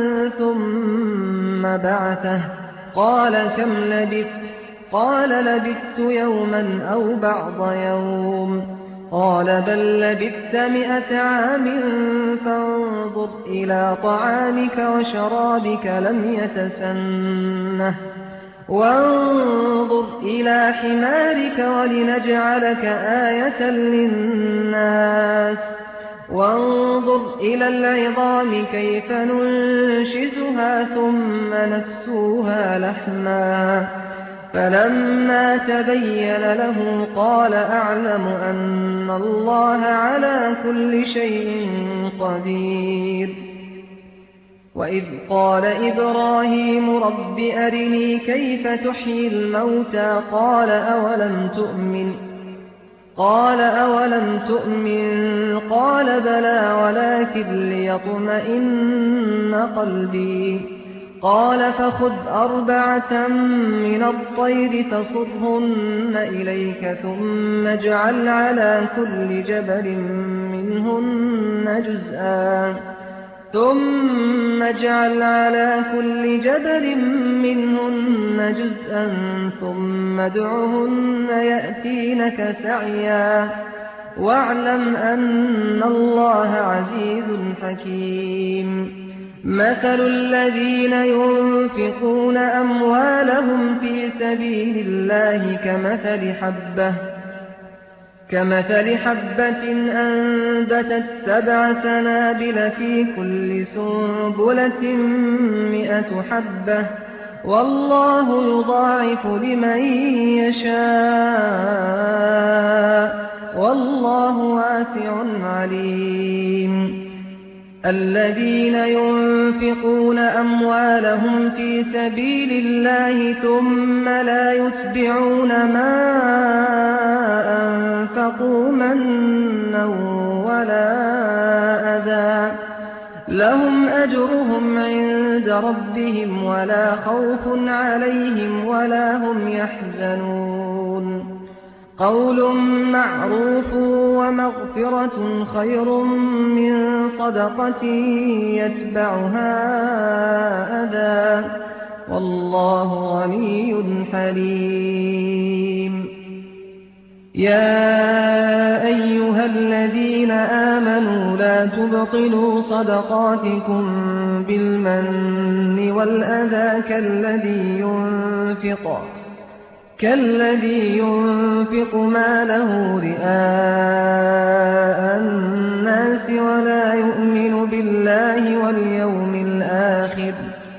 ثم بعثه قال كم لبثت قال لبثت يوما أو بعض يوم قال بل لبثت مئة عام فانظر إلى طعامك وشرابك لم يتسنه وانظر إلى حمارك ولنجعلك آية للناس وانظر إلى العظام كيف ننشزها ثم نكسوها لحما فلما تبين له قال أعلم أن الله على كل شيء قدير وإذ قال إبراهيم رب أرني كيف تحيي الموتى قال أولم تؤمن قال أولم تؤمن قال بلى ولكن ليطمئن قلبي قال فخذ أربعة من الطير فصرهن إليك ثم اجعل على كل جبل منهن جزءا ثم اجعل على كل جبل منهن جزءا ثم ادعهن يأتينك سعيا واعلم أن الله عزيز حكيم مثل الذين ينفقون أموالهم في سبيل الله كمثل حبة كمثل حبة أنبتت سبع سنابل في كل سنبلة مئة حبة والله يضاعف لمن يشاء والله واسع عليم الذين ينفقون أموالهم في سبيل الله ثم لا يتبعون ما أنفقوا منا ولا أذى لهم أجرهم عند ربهم ولا خوف عليهم ولا هم يحزنون قول معروف ومغفرة خير من صدقة يتبعها أذى والله غني حليم يا أيها الذين آمنوا لا تبطلوا صدقاتكم بالمن والأذى كالذي ينفق كالذي ينفق ماله رئاء الناس ولا يؤمن بالله واليوم الآخر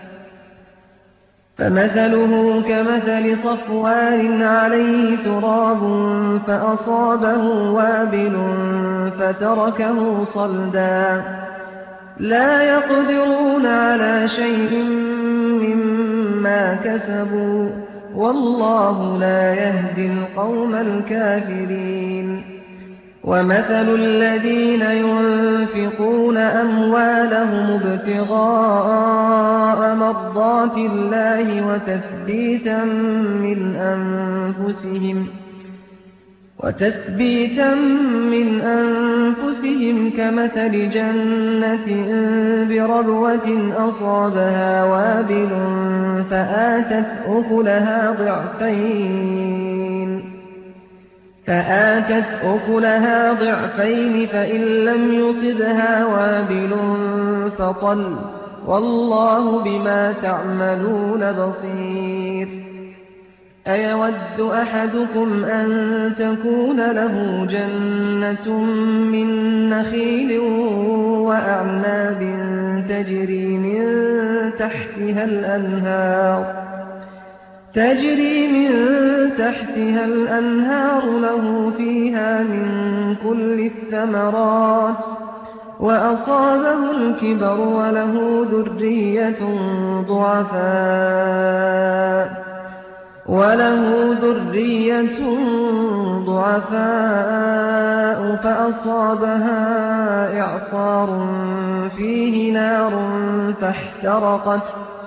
فمثله كمثل صفوان عليه تراب فأصابه وابل فتركه صلدا لا يقدرون على شيء مما كسبوا والله لا يهدي القوم الكافرين ومثل الذين ينفقون أموالهم ابتغاء مرضات الله وتثبيتا من أنفسهم وتثبيتا من أنفسهم كمثل جنة بربوة أصابها وابل فآتت أكلها ضعفين فآتت أكلها ضعفين فإن لم يصبها وابل فطل والله بما تعملون بصير أيود أحدكم أن تكون له جنة من نخيل وأعناب تجري من تحتها الأنهار تجري من تحتها الأنهار له فيها من كل الثمرات وأصابه الكبر وله ذرية ضعفاء وله ذرية ضعفاء فأصابها إعصار فيه نار فاحترقت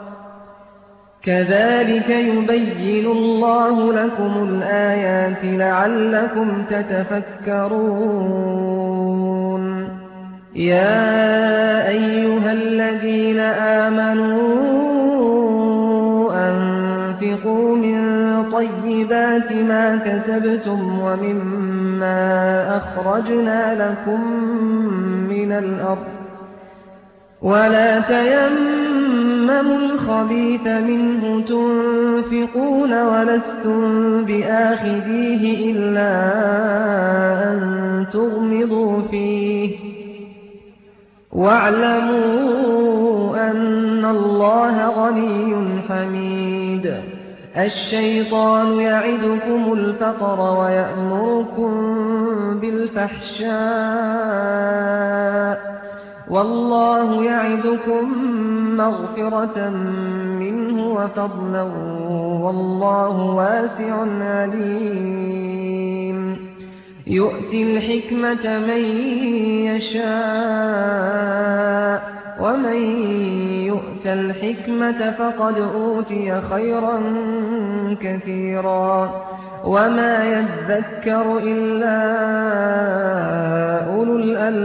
كذلك يبين الله لكم الآيات لعلكم تتفكرون يا أيها الذين آمنوا أنفقوا من طيبات ما كسبتم ومما أخرجنا لكم من الأرض ولا تيمموا الخبيث منه تنفقون ولستم بآخذيه إلا أن تغمضوا فيه واعلموا أن الله غني حميد الشيطان يعدكم الفقر ويأمركم بالفحشاء والله يعدكم مغفرة منه وفضلا والله واسع عليم يؤتي الحكمة من يشاء ومن يؤت الحكمة فقد أوتي خيرا كثيرا وما يذكر إلا أولو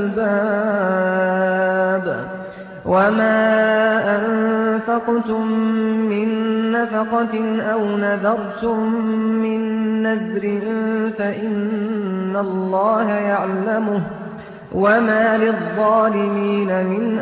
الألباب وما أنفقتم من نفقة أو نذرتم من نذر فإن الله يعلمه وما للظالمين من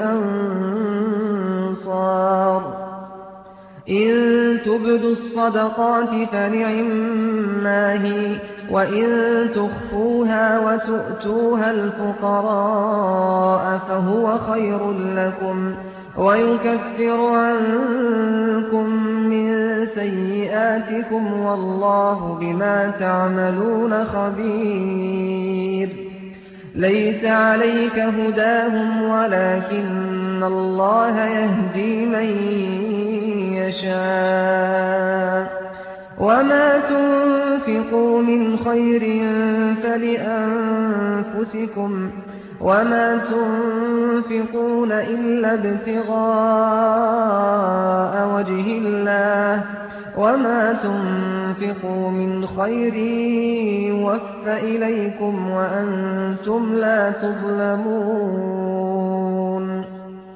أنصار إن تبدوا الصدقات فنعما هي وإن تخفوها وتؤتوها الفقراء فهو خير لكم ويكفر عنكم من سيئاتكم والله بما تعملون خبير ليس عليك هداهم ولكن الله يهدي من يشاء وما تنفقوا من خير فلأنفسكم وما تنفقون إلا ابتغاء وجه الله وما تنفقوا من خير يوفى إليكم وأنتم لا تظلمون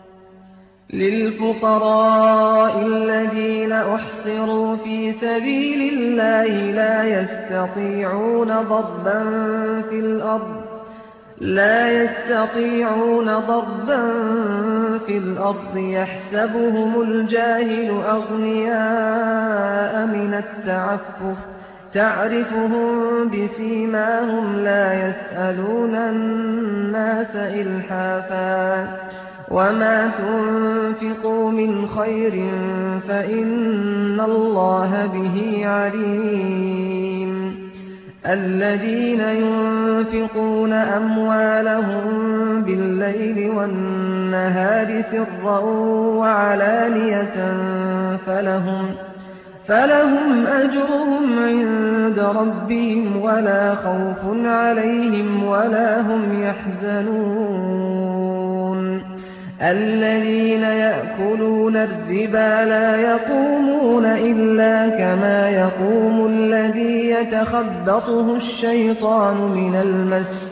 للفقراء الذين أحصروا في سبيل الله لا يستطيعون ضربا في الأرض لا يستطيعون ضربا في الأرض يحسبهم الجاهل أغنياء من التعفف تعرفهم بسيماهم لا يسألون الناس إلحافا وما تنفقوا من خير فإن الله به عليم الذين ينفقون أموالهم بالليل والنهار سرا وعلانية فلهم فلهم أجرهم عند ربهم ولا خوف عليهم ولا هم يحزنون الذين يأكلون الربا لا يقومون إلا كما يقوم الذي يتخبطه الشيطان من المس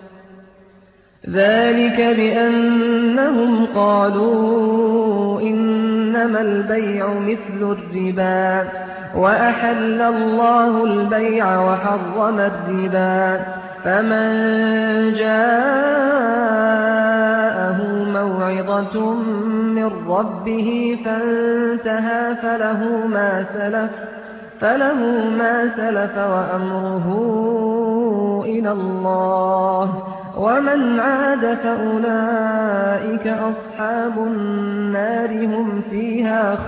ذلك بأنهم قالوا إنما البيع مثل الربا وأحل الله البيع وحرم الربا فمن جاءه موعظة من ربه فانتهى فله ما سلف فله ما سلف وأمره إلى الله ومن عاد فأولئك أصحاب النار هم فيها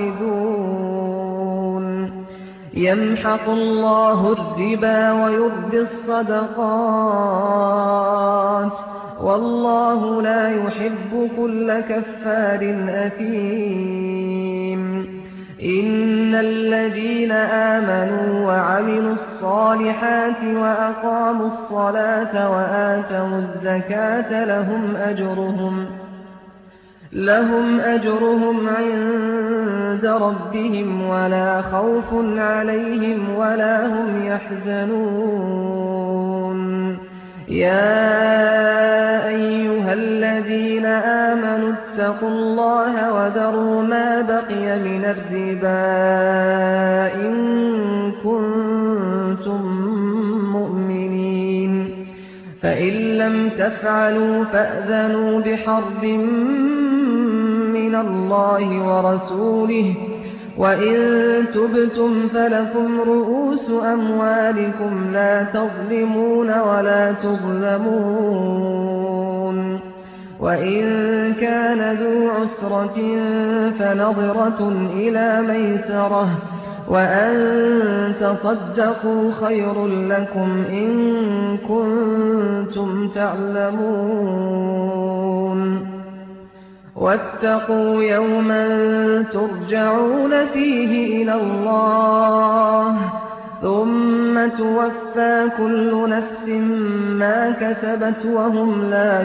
خالدون يمحق الله الربا ويربي الصدقات والله لا يحب كل كفار أثيم إن الذين آمنوا وعملوا الصالحات وأقاموا الصلاة وآتوا الزكاة لهم أجرهم لهم أجرهم عند ربهم ولا خوف عليهم ولا هم يحزنون يا أيها الذين آمنوا اتقوا الله وذروا ما بقي من الربا إن كنتم مؤمنين فإن لم تفعلوا فأذنوا بحرب من الله ورسوله وإن تبتم فلكم رؤوس أموالكم لا تظلمون ولا تظلمون وإن كان ذو عسرة فنظرة إلى ميسرة وأن تصدقوا خير لكم إن كنتم تعلمون واتقوا يوما ترجعون فيه إلى الله ثم توفى كل نفس ما كسبت وهم لا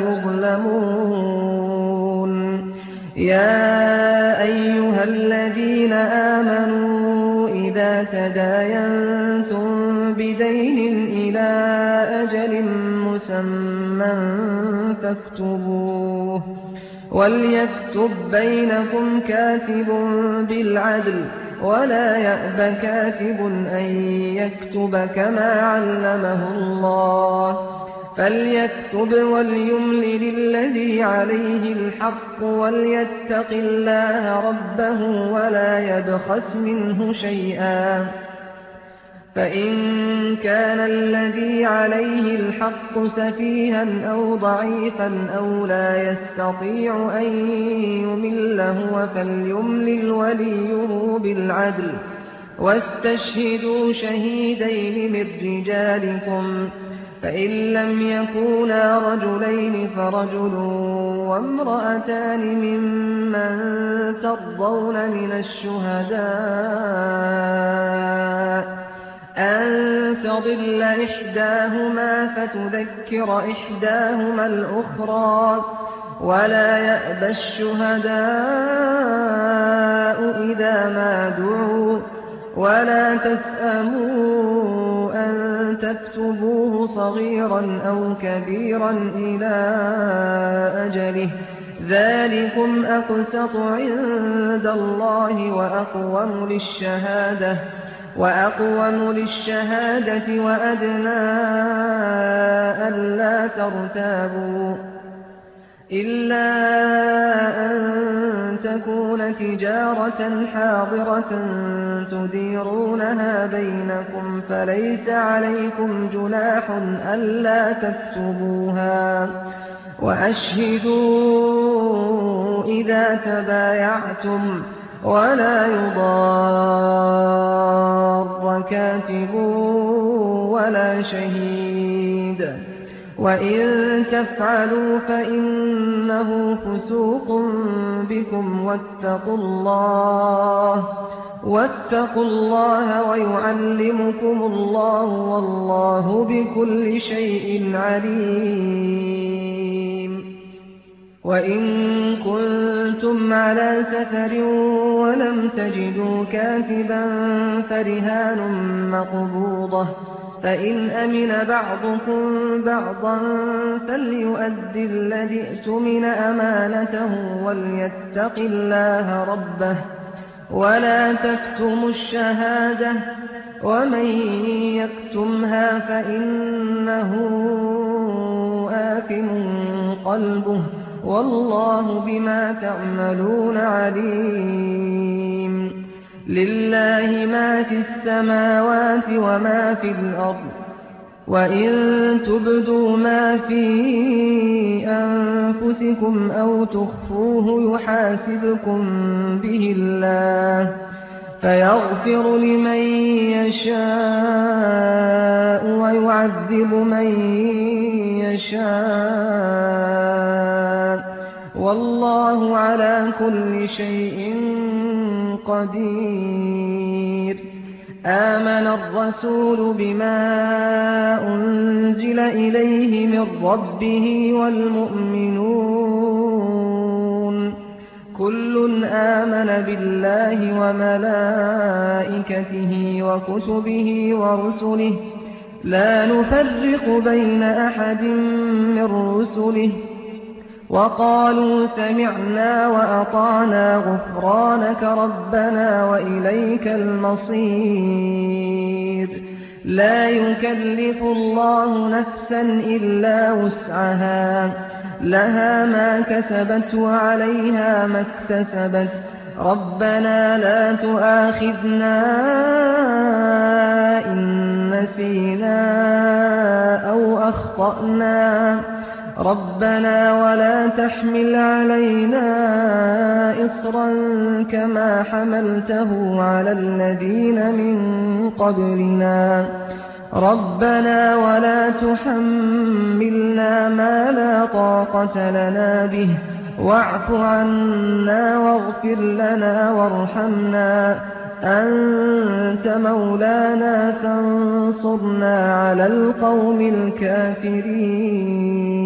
يظلمون يا أيها الذين آمنوا إذا تداينتم بدين إلى أجل مسمى فاكتبوه وليكتب بينكم كاتب بالعدل ولا يأب كاتب أن يكتب كما علمه الله فليكتب وليملل الذي عليه الحق وليتق الله ربه ولا يبخس منه شيئا فإن كان الذي عليه الحق سفيها أو ضعيفا أو لا يستطيع أن يمل هو فليملل وليه بالعدل واستشهدوا شهيدين من رجالكم فإن لم يكونا رجلين فرجل وامرأتان ممن ترضون من الشهداء أن تضل إحداهما فتذكر إحداهما الأخرى ولا يأبى الشهداء إذا ما دعوا ولا تسأموا أن تكتبوه صغيرا أو كبيرا إلى أجله ذلكم أقسط عند الله وأقوم للشهادة وأقوم للشهادة وأدنى ألا ترتابوا إلا أن تكون تجارة حاضرة تديرونها بينكم فليس عليكم جناح ألا تكتبوها وأشهدوا إذا تبايعتم ولا يضار كاتب ولا شهيد وإن تفعلوا فإنه فسوق بكم واتقوا الله واتقوا الله ويعلمكم الله والله بكل شيء عليم. وإن كنتم على سفر ولم تجدوا كاتبا فرهان مقبوضة، فإن أمن بعضكم بعضا فليؤد الذي ائتمن أمانته وليتق الله ربه ولا تكتموا الشهادة ومن يكتمها فإنه آثم قلبه والله بما تعملون عليم. لله ما في السماوات وما في الأرض، وإن تبدوا ما في أنفسكم أو تخفوه يحاسبكم به الله فيغفر لمن يشاء ويعذب من يشاء والله على كل شيء قدير. آمن الرسول بما أنزل إليه من ربه والمؤمنون كل آمن بالله وملائكته وكتبه ورسله لا نفرق بين أحد من رسله وقالوا سمعنا وأطعنا غفرانك ربنا وإليك المصير. لا يكلف الله نفسا إلا وسعها لها ما كسبت وعليها ما اكتسبت ربنا لا تؤاخذنا إن نسينا أو أخطأنا ربنا ولا تحمل علينا إصرا كما حملته على الذين من قبلنا ربنا ولا تحملنا ما لا طاقة لنا به واعف عنا واغفر لنا وارحمنا أنت مولانا فانصرنا على القوم الكافرين.